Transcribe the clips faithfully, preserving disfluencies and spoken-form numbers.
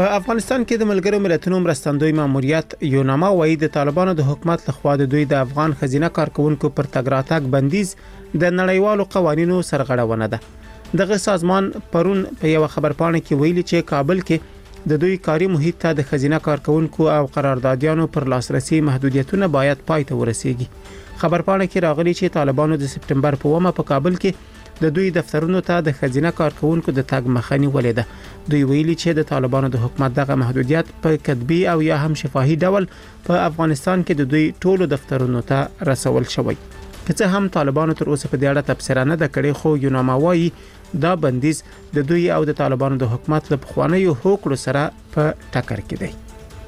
په افغانستان کې د ملګرو ملتونو مرستندوی ماموریت یوناما وایي د طالبانو د حکومت لخوا د دوی د افغان خزینه کارکونکو پر تګ راتګ بندیز د نړیوالو قوانینو سرغړونه ده. دغه سازمان پرون په یو خبرپاڼه کې ویلي چې کابل کې د دوی کاري محیط ته د خزینه کارکونکو او قراردادیانو پر لاسرسي محدودیتونه باید پای ته ورسیږي. خبرپاڼه کې راغلي چې طالبانو د سپټمبر په اوومه په کابل کې د دوی دفترونو ته د خزینه کارکونکو د تګ مخه نیولې ده. دوی ویلي چې د طالبانو د حکومت دغه محدودیت په کتبي او یا هم شفاهي ډول په افغانستان کې د دوی ټولو دفترونو ته رسول شوی. که څه هم طالبانو تر اوسه په دې اړه تبصره نه ده کړې، خو یوناما وایي دا بندیز د دوی او د طالبانو د حکومت له پخوانیو هوکړو سره په ټکر کې دی.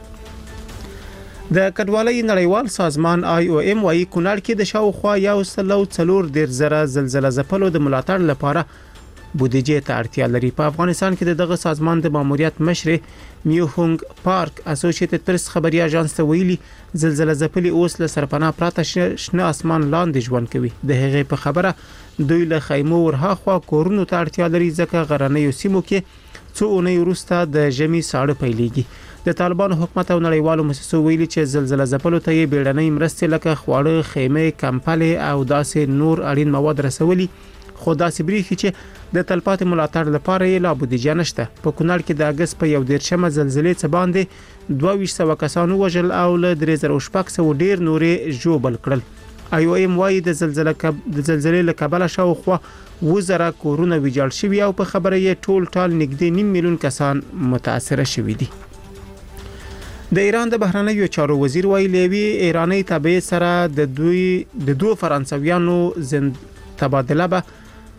د کډوالۍ نړیوال سازمان آی او ایم وايي کونړ کې د شاوخوا یو سل او څلور ډیر زره زلزلہ ځپلو د ملاتړ لپاره بودیجې ته اړتیا لري. په افغانستان کې دغه سازمان د ماموریت مشر میوهونګ پارک اسوسییټډ پریس خبري اژانس ته ویلي زلزلہ ځپلي اوس له سرپناه پراته شنه اسمان لاندې ژوند کوي. د هغې په خبره دوی له خیمو ورهاخوا کورونو ته اړتیا لري ځکه غرنیو سیمو کې څو اونۍ وروسته د ژمي ساړه پیلېږي. د طالبانو حکومت او نړیوالو مؤسسو ویلي چې زلزلہ ځپلو ته یې بیړنۍ مرستې لکه خواړه، خیمې، کمپلې او داسې نور اړین مواد رسولي، خو داسې بریښي چې د تلپاتې ملاتړ لپاره یې لا بودیجه نشته. په کونړ کې د اګست په یو دیرشمه زلزلې څخه باندې دوه ویشت سوه کسان وژل او له درې زره شپږ سوه ډیر نورې ژوبل کړل. آی او ایم وايي د زلزلې کب د زلزلې له کبله شاوخوا اووه زره کورونه ویجاړ شوي او په خبره یې ټول ټال نږدې نیم میلیون کسان متاثر شوي دي. د ایران د بهرنیو چارو وزیر ویلي لوی ایرانی تابع سره د دوی د دوه فرانسویانو زند تبادله به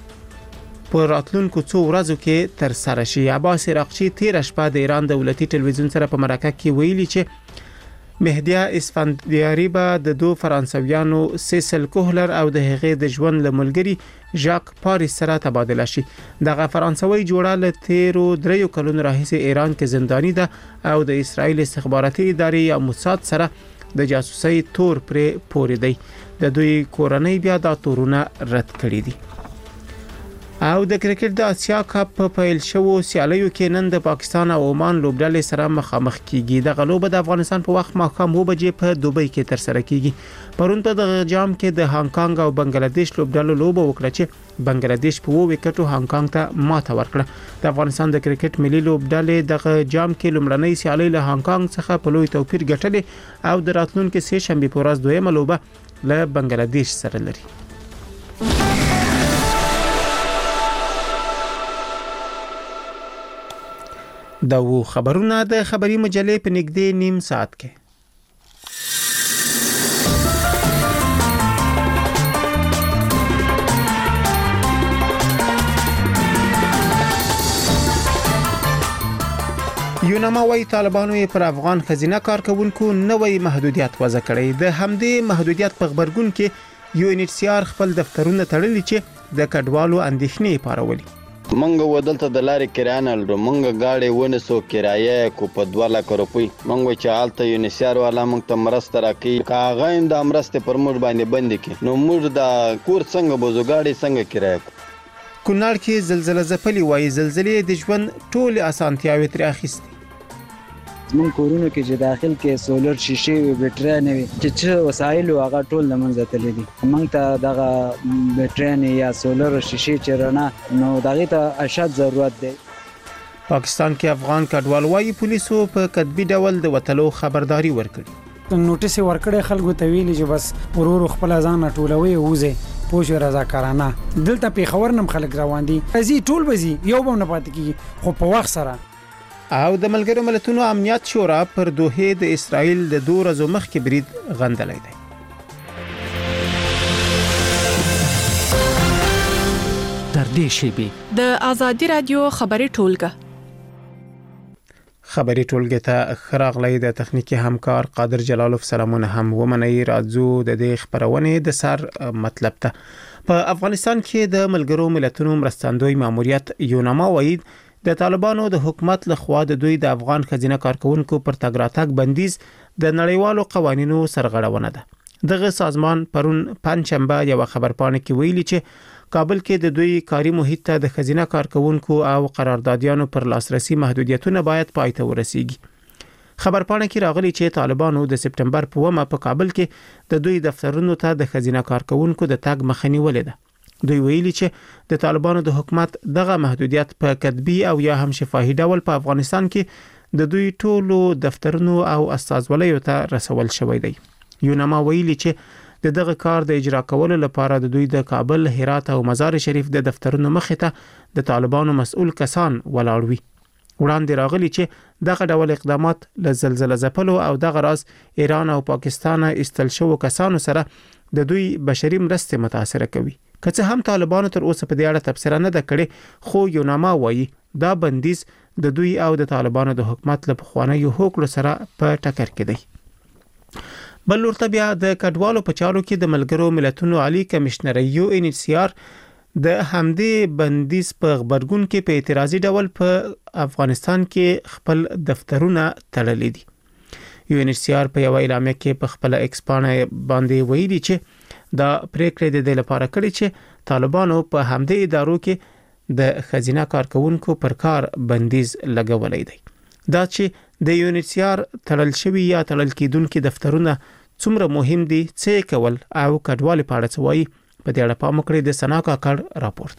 په راتلونکو څو ورځو کې تر سره شي. عباس عراقچی تیر شپه د ایران دولتي ټلویزیون سره په مرکه کې ویلي چې مهدیه اسفندیاری به د دوه فرانسویانو سیسل کوهلر او د هغې د ژوند لملګری ژاک پاریس سره تبادله شي. دغه فرانسوي جوړه له تیرو دریو کلونو راهیسې ایران کې زنداني ده او د اسرایل استخباراتي ادارې یا موساد سره د جاسوسۍ تور پرې پورې دی. د دوی کورنۍ بیا دا تورونه رد کړي دي. او د کرکټ د آسیا کپ په پیل شوو سیالیو کې نن د پاکستان او عمان لوبډلې سره مخامخ کیږي. د غلوب د افغانستان په وخت ماښام اووه بجې په دوبۍ کې تر سره کیږي. پرون په دغه جام کې د هانګ کانګ او بنگلاديش لوبډلو لوبه وکړه چې بنگلاديش په اووه وکټو هانګ کانګ ته ماته ورکړه. د افغانستان د کرکټ ملي لوبډلې دغه جام کې لومړنۍ سیالي له هانګ کانګ څخه په لوی توپیر ګټلې او د راتلونکو سه شنبه په ورځ دویمه لوبه له بنگلاديش سره لري. دا و خبرونه د خبري مجلې په نږدې نیم ساعت کې. یوناما وايي طالبانو پر افغان خزینه کارکونکو نوې محدودیت وضع کړې. د همدې محدودیت په خبرګون کې یو ان ایچ سی آر خپل دفترونه تړلي چې د کډوالو اندېښنې پارولي. منګه ودلته د لارې کرایه نه لرو، منګه گاډي ونه سو کرایه کو په دوه لک روپۍ. منګه چې حالت یونیسیار والا منګ ته مرسته راکې کاغه اند امرسته پر موږ باندې بند کې نو موږ د کور څنګه بوزو گاډي څنګه کرایه. کونړ کې زلزلہ ځپلي وایي زلزلې د ژوند ټول اسانتیاوي تر اخیستي. زمون کورونو کې چې داخل کې سولر شیشې وي، بیټرۍ نه وي، چې څه وسایل هغه ټول لمنځه تللي دي. موږ ته دغه بیټرۍ یا سولر شیشې چې رڼا نو دغه ته اشد ضرورت دی. پاکستان کې افغان کډوال وايي پولیسو په کتبي ډول د وټلو خبرداري ورکړي. نوټیس ورکړی خلکو ته ویلي چې بس ورور خپل ځان ټولوي اوځي پوښ رضاکارانه. دلته په خبر نم خلک روان دي ازي ټول بزي یو به نه پات کیږي خو په وخت سره. او د ملګرو ملتونو امنیت شورا پر دوحه د اسرائیل د دوه ورځو مخکې برید غندلی دی. تر دې شیبې د آزادی رادیو خبري ټولګه خبري ټولګه ته خراغلی د تخنیکی همکار قادر جلالوف سلامونه هم ومني. راځو د دې خبرونه د سر مطلب ته. په افغانستان کې د ملګرو ملتونو مرستندوی ماموریت یوناما وايي د طالبانو د حکومت لخوا د دوی د افغان خزینه کارکونکو پر تګ راتګ بندیز د نړیوالو قوانینو سرغړونه ده. دغه سازمان پرون پنځشنبه یو خبرپاڼه کې ویلي چې کابل کې د دوی کاري محیط ته د خزینه کارکونکو او قراردادیانو پر لاسرسي محدودیتونه باید پای ته ورسیږي. خبرپاڼه کې راغلي چې طالبانو د سپټمبر په اوومه په کابل کې د دوی دفترونو ته د خزینه کارکونکو د تګ مخه نیولې ده. دوی ویلي چې د طالبانو د حکومت دغه محدودیت په کتبي او یا هم شفاهي ډول په افغانستان کې د دوی ټولو دفترونو او استازولیو ته رسول شوی دی. یونما ویلي چې د دغه کار د اجرا کولو لپاره د دوی د کابل، هرات او مزار شریف د دفترونو مخې ته د طالبانو مسؤل کسان ولاړ وي. وړاندې راغلي چې دغه ډول اقدامات له زلزلې ځپلو او دغه راز ایران او پاکستان استل شو کسانو سره د دوی بشري مرستې متاثر کوي. که څه هم طالبانو تر اوسه په دې اړه تبصره نه ده کړې، خو یوناما وایي دا بندیز د دوی او د طالبانو د حکومت له پخوانیو هوکړو سره په ټکر کې دی. بل ورته بیا د کډوالو په چارو کې د ملګرو ملتونو عالی کمشنر یو ان ایچ سی آر د همدې بندیز په خبرګون کې په اعتراضي ډول په افغانستان کې خپل دفترونه تړلي دي. یو ان ایچ سی آر په یو اعلامیه کې په خپل ایکس باندې باندې ویلي چې دا پریکړه د دې لپاره کړې چې طالبانو په همدې ادارو کې د خزینه کارکونکو پر کار بندیز لګولای دی. دا چې د یو ان ایچ سی آر تړل شوی یا تړل کېدونکو دفترونه څومره مهم دي، څه کول او کډوال په اړه څه وایي، په دې اړه پام وکړئ. د سنا کاکړ راپورټ.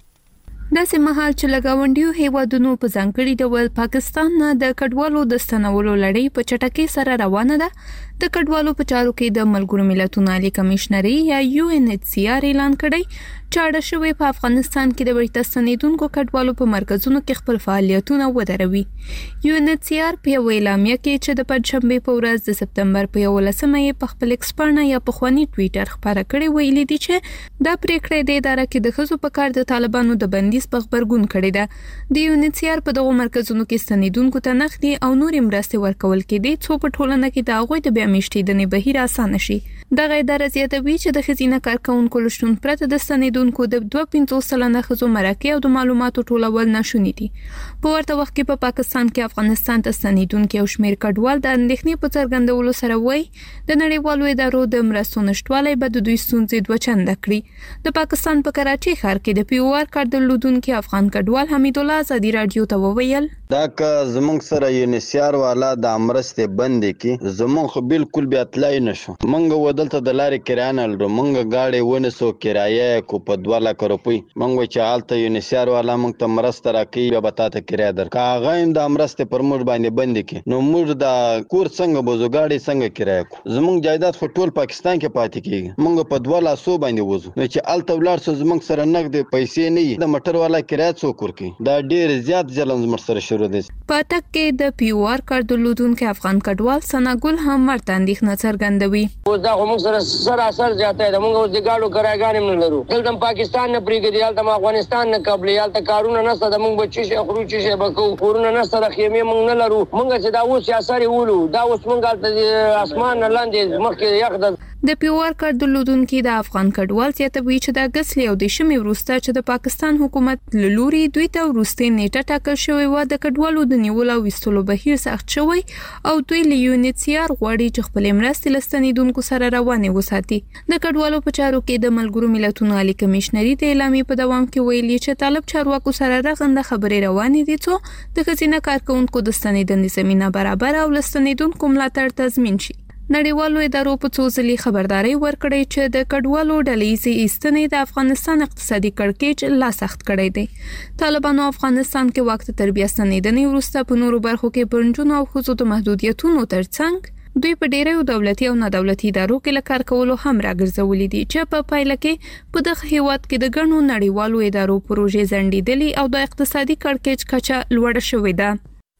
داسې مهال چې لګاونډیو هیوادونو په ځانګړي ډول پاکستان نه د کډوالو د ستنولو لړۍ په چټکۍ سره روانه ده، د کډوالو په چارو کې د ملګرو ملتونو عالی کمشنري یا یو ان ایچ سی آر اعلان کړی چې اړه شوی په افغانستان کې د بیرته ستنیدونکو کډوالو په مرکزونو کې خپل فعالیتونه ودروي. یو ان ایچ سی آر په یو اعلامیه کې چې د پنځشنبه په ورځ د سپتمبر په یولسمه یې په خپل ایکس باندې یا په خواني ټوئیټر خبره کړې ویلي دي چې دا پریکړه د ادارې کې د خزو په کار د طالبانو د بندیز په خبرګون کړی ده. د یو ان ایچ سی آر په دغه مرکزونو کې ستنیدونکو ته نغدي او نورې مرستې ورکول کېدي څو په ټولنه کې د هغوی د بیا میشتېدنې بهیر اسانه شي. دغه اداره زیاتوي چې د خزینه کارکونکو لشتون پرته د ستنیدونکو د دوه پنځوس سلنه خزو مرکه او د معلوماتو ټولول ناشونی دي. په ورته وخت کې په پا پاکستان کې افغانستان ته ستنیدونکو او شمیر کډوال د اندېښنې په څرګندولو سره وایي د نړیوالو ادارو د مرستو نشټوالی به د دوی ستونزې دوه چنده کړي. د پاکستان په کراچي ښار کې د پی او آر کار درلودونکو افغان کډوال حمید الله ازادي رادیو ته وویل دا که زمونږ سره یو ان ایچ سی آر والا د مرستې بندې کې زمونږ خو بالکل بیا تلای نشو. مونږ ودلته د لارې کرایه لرو، مونږ گاډي ونسو کرایه کو په دوه لک روپۍ. مونږ چې حالت یو ان ایچ سی آر والا مونږ ته مرسته راکړي بیا به تاسو کرایه درکړه. هغه هم د مرستې پر موږ باندې بندې کې نو موږ د کور څنګه بوزو، گاډي څنګه کرایه کو. زمونږ جایداد خو ټول پاکستان کې پاتې کیږي، مونږ په دوه لاسو باندې وځو. نو چې الته ولر سو زمونږ سره نقد پیسې نه وي، د موټر والا کرایه څوک ورکړي. دا ډیر زیات ځلن زموږ سره شروع دي. په تک کې د پی او آر کار درلودونکو افغان کډوال سناګل هم ورته اندېښنه څرګندوي. اوس دا موږ سره سراسر زیاته ده، موږ اوس د گاډو کرایګان هم نه لرو. دلته پاکستان نه پریږدي، دلته افغانستان نه قبلې، دلته کارونه نشته، د موږ بچی شي خروج شي بکو کورونه نشته، د خیمه موږ نه لرو. موږ چې دا اوس سیاسي ولو دا اوس موږ د اسمان لاندې مخکې یخ ده. د پی او آر کار درلودونکو د افغان کډوال زیاتوي چې د اګست له د شمې وروسته چې د پاکستان حکومت لوري دوی ته وروستي نیټه ټاکل شوې و د کډوالو د نیولو او وستلو بهیر سخت شوی او دوی له یو ان ایچ سی آر غواړي چې خپل مرستې لستنیدونکو سره روانه وساتي. د کډوالو په چارو کې د ملګرو ملتونو عالی کمشنري د اعلامیې په دوام کې ویلي چې طالب چارواکو سره رغنده خبرې روانې دي څو د خزینه کارکونکو د ستنیدنې زمينه برابر او لستنیدونکو ملاتړ تضمین شي. نړیوالو ادارو په څو ځلې خبرداري ورکړې چې د کډوالو ډلې ایستنې د افغانستان اقتصادي کړکېچ لا سخت کړی دی. طالبانو افغانستان کې وخت تر بیا ستنیدنې وروسته په نورو برخو کې برنجونو او خصوصي د محدودیتونو ترڅنګ دوی په ډیرو دولتي او نه دولتي ادارو کې لکار کولو هم راګرځولې دي چې په پایله کې په دغه هیواد کې د ګڼو نړیوالو ادارو پروژې ځنډېدلې او د اقتصادي کړکېچ کچه لوړه شوې ده.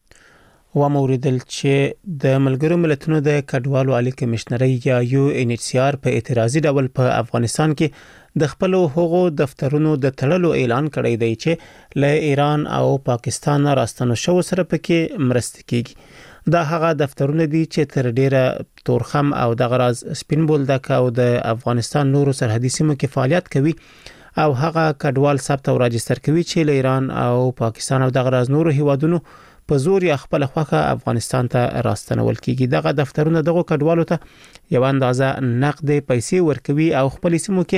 و موریدل چې د ملګرو ملتونو د کډوالو عالی کمشنري یا یو ان ایچ سی آر په اعتراضي ډول په افغانستان کې د خپل هغو دفترونو د تړلو اعلان کړی دی چې له ایران او پاکستان راستنو شو سره پکې مرسته کیږي. دا هغه دفترونه دي چې تر ډیره تورخم او د غراز سپین بولدک او د افغانستان نورو سرحدي سیمو کې فعالیت کوي او هغه کډوال ثبت او راجستر کوي چې له ایران او پاکستان او د غراز نورو هیوادونو په زور یا خپل خوخه افغانستان ته راستنول کیږي. دغه دفترونه دغه کډوالو ته یو اندازه نقد پیسې ورکوي او خپل سیمو کې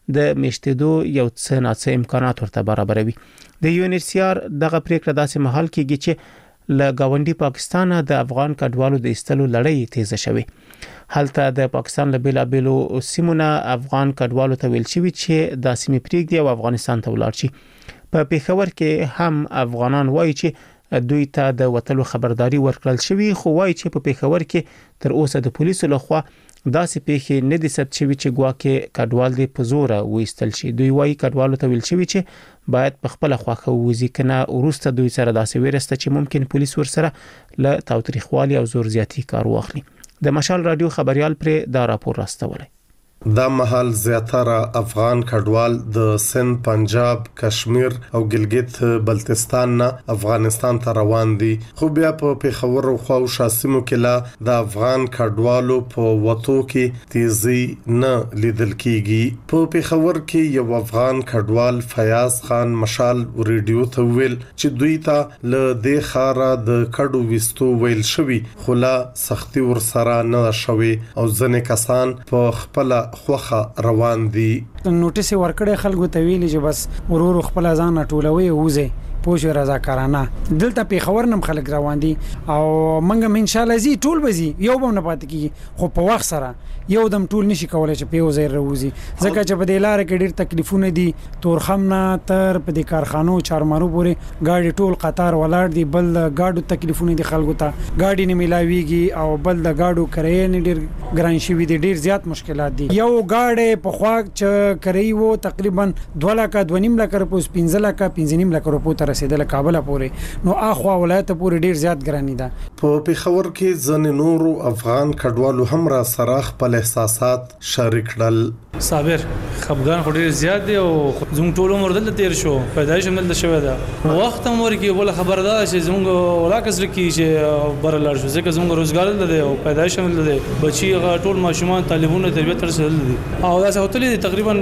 د میشتېدو یو څه ناڅه امکانات ورته برابروي. د یو ان ایچ سی آر دغه پریکړه داسې مهال کېږي چې له گاونډي پاکستان د افغان کډوالو د ایستلو لړۍ تیزه شوه. هلته د پاکستان له بیلابېلو سیمونو افغان کډوالو ته ویل شوی چې د سیمې پریږدي او افغانستان ته ولاړ شي. په پیښور کې هم افغانان وایي چې دوی ته د وټلو خبرداري ورکړل شوی، خو وایي چې په پیښور کې تر اوسه د پولیسو لخوا داسې پیښې نه دي ثبت شوي چې ګواکې کډوال دې په زور وېستل شي. دوی وایي کډوالو ته ویل شوی چې باید په خپل خواخه وځي، کنه ورسته دوی سره داسې ویرسته چې ممکن پولیس ورسره له تاوتریخوالي او زور زیاتی کار واخلي. د مشال رادیو خبريال پر دا راپور راستولی. دا مهال زیاتره افغان کډوال د سند، پنجاب، کشمیر او ګلګت بلتستان نه افغانستان ته روان دي، خو بیا په پیښور او خو شاسمو کې لا د افغان کډوالو په وټو کې تیزی نه لیدل کیږي. په پیښور کې یو افغان کډوال فیاض خان مشال ریډیو ته ویل چې دوی ته له دې خاره د کډو وستو ویل شوی، خو لا سختي ور سره نه شوي او ځنې کسان په خپل خوخه روان دي. نوټیس ورکړې خلکو ته ویلي چې بس ورور خپل ځان ټولوي وځي پوښ رضاکارانه. دلته پیښور نم خلک روان دي او منګم ان شاء الله زی ټول بزي یو به نه پات کی، خو په وخت سره یو دم ټول نشي کولای چې په وزیر روزي، ځکه چې په دې لار کې ډیر تکلیفونه دي. تورخم نه تر په دې کارخانو چارمارو پورې گاډي ټول قطار ولاړ دي، بل گاډو تکلیفونه دي خلکو ته، گاډي نه ملاويږي او بل د گاډو کرایې نه ډیر ګران شي، دي ډیر زیات مشکلات دي. یو گاډي په خوا چې کرایي وو تقریبا دوه لک دوه نیم لک روپیه پنځه لک پنځه نیم لک روپیه تر رسیدل کابل پورې، نو اخوا ولایت پورې ډیر زیات ګرانی ده. په پیښور کې ځنې نورو افغان کډوالو هم را سره خپل احساسات شریک کړل. صابر خپګان خو ډیر زیات دی او زموږ ټول عمر دلته تیر شو، پیدایش هم دلته شوی ده. وخت هم ورکی بل خبردار چې زموږ ولاکس لکی چې بر لار شو، ځکه زموږ روزګار دلته دی او پیدایش هم دلته دی، بچي ټول ماشومان طالبونه تربیت ترسل دي او دا څه هوتلې تقریبا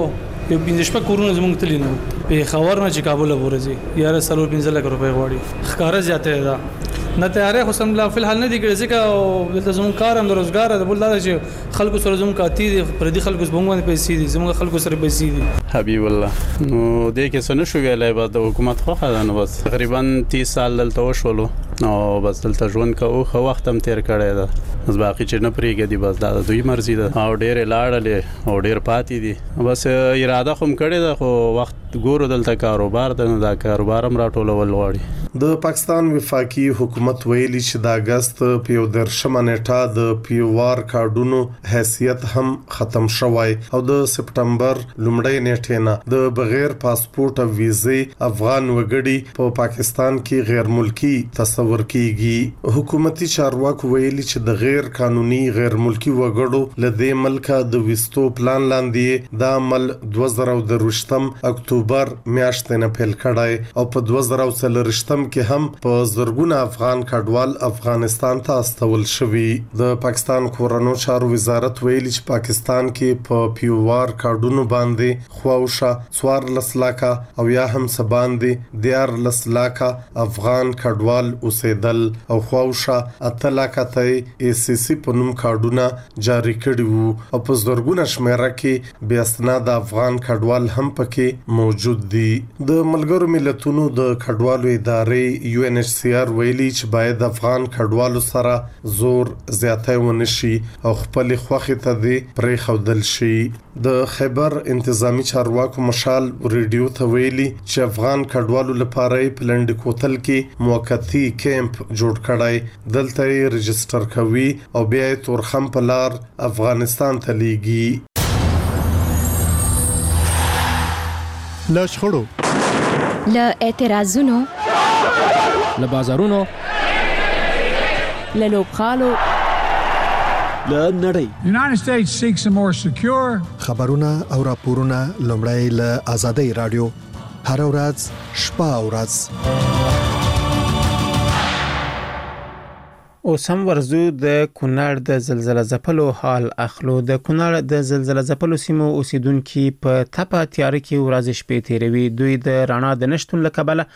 یو پنځه شپږ کورونه زموږ تللی نو په خبر نه چې کابل ورځي یاره سلور پنځه لک روپۍ غواړي، ښکارا زیاته ده نه تیارې خو سم لا فل حال نه دي کړی، ځکه دلته زموږ کار هم د روزګار د بل لاره چې خلکو سره زموږ کاتی دي، پر دې خلکو زموږ باندې پیسې دي، زموږ خلکو سره پیسې دي. حبیب الله نو دې کې څه نشو ویلای، بعد د حکومت خو خدای نه بس تقریبا تیس سال دلته وشولو نو بس دلته ژوند کوو، خو وخت هم تیر کړی ده، بس باقي چې نه پریږدي بس دا د دوی مرزي ده او ډېر لاړلې او ډېر پاتې دي، بس اراده خو کړې ده خو وخت ګورو دلته کاروبار ده، دا کاروبار هم راټولول غواړي. د پاکستان وفاقي حکومت ویلي چې د اگست په یو درشمه نیټه د پیوار کارډونو حیثیت هم ختم شوی او د سپټمبر لومړۍ نیټه نه د بغیر پاسپورت او ویزې افغان وګړي په پاکستان کې غیر ملکی تصور کیږي. حکومتي چارواکو ویلي چې د غیر قانوني غیر ملکی وګړو لدې ملکه د وستو پلان لاندې د عمل دوه زره دروشتم اکتوبر میاشتې نه پیل کړای او په دوه زره څلورشتم کې هم په زرګونه افغان کډوال افغانستان ته استول شوی. د پاکستان کورونو چارو وزارت ویلي چې پاکستان کې په پیوار کارډونو باندې خواوشه څوار لسلاکه او یا هم سباندې دیار لسلاکه افغان کډوال اوسېدل او خواوشه اتلاکه ته ای سی سی په نوم کارډونه جاری کړي وو او په زرګونه شمیره کې بیا اسناد افغان کډوال هم پکې موجود دي. د ملګرو ملتونو د کډوالو ادارې یو ان ایچ سی آر ویلي چې باید افغان کډوالو سره زور زیاتی ونشي او خپل خوخي ته دی پرې خودل شي. د خیبر انتظامی چارواکو مشال ریډیو ته ویلي چې افغان کډوالو لپاره په لند کوتل کې موقتی کیمپ جوړ کړای، دلته یې رجستر کوي او بیا یې تورخم په لار افغانستان ته لیږي. له شخړو، له اعتراضونو، له بازارونو، له لوبخالو، له نړۍ. United States seeks a more secure. خبرونه او راپورونه لومړی له آزادۍ رادیو هر ورځ شپه او ورځ. اوس هم ورزو د کونړ د زلزلہ ځپلو حال اخلو. د کونړ د زلزلہ ځپلو سیمو اوسیدونکو په تپه تیار کې ورځ شپې تیروي. دوی د رڼا د نشټون له کبله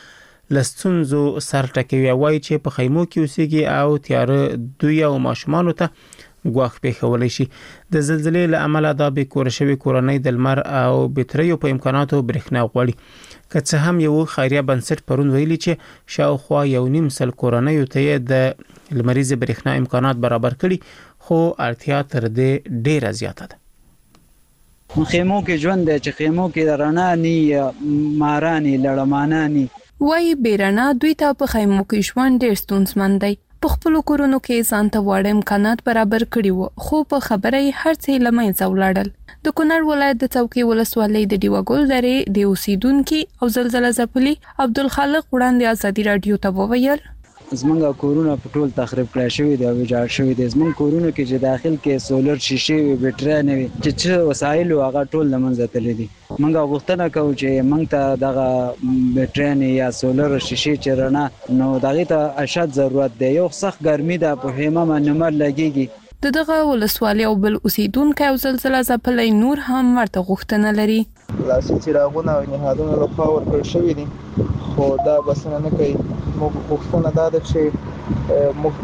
لستونزو سر ټکوي، وایي چې په خیمو کې اوسېږي او تیار دوی او ماشومان ته ګواښ پیښولی شي. د زلزلې له امله دا به کور شوی کورنۍ د لمر او بټریو په امکاناتو برېښنا غواړي. که څه هم یو خیریه بنسټ پرون ویلي چې شاوخوا یو نیم سل کورنۍ ته د لمریز برېښنا امکانات برابر کړي، خو اړتیا تر دې ډیره زیاته ده. خیمو کې ژوند دی چې خیمو کې رڼا ني مارانی لړمانانی وای بیرنا دوی ته په خیمو کې ژوند ډیر ستونزمن دی. په خپل کورونو کې ځان ته واړه امکانات برابر کړي وو، خو په خبره هر څه لمنځه ولاړل. د کونړ ولایت د څوکۍ ولسوالۍ د دیوګل درې د اوسیدونکو او زلزلہ ځپلي عبدالخالق وړاندې ازادي رادیو ته وویل زمونږ کورونه په ټول تخریب کړای شوی دی او ویجاړ شوی دی. زمونږ کورونه کې چې داخل کې سولر شیشې وي، بټرۍ نه وي، چې څه وسایل هغه ټول لمنځه تللي دي. موږ غوښتنه کوو چې موږ ته دغه بټرۍ یا سولر شیشې چې رڼا نو دغه ته اشد ضرورت دی. یو سخت ګرمي ده په خیمه باندې نمر لګيږي. د دغه ولسوالۍ او بل اوسیدونکو او زلزلہ ځپلي نور هم ورته غوښتنه لري. لاسي څراغونه او نهادونه له خوا ورکړل شوي دي، خو دا بسنه نه کوي. موږ غوښتنه دا ده چې موږ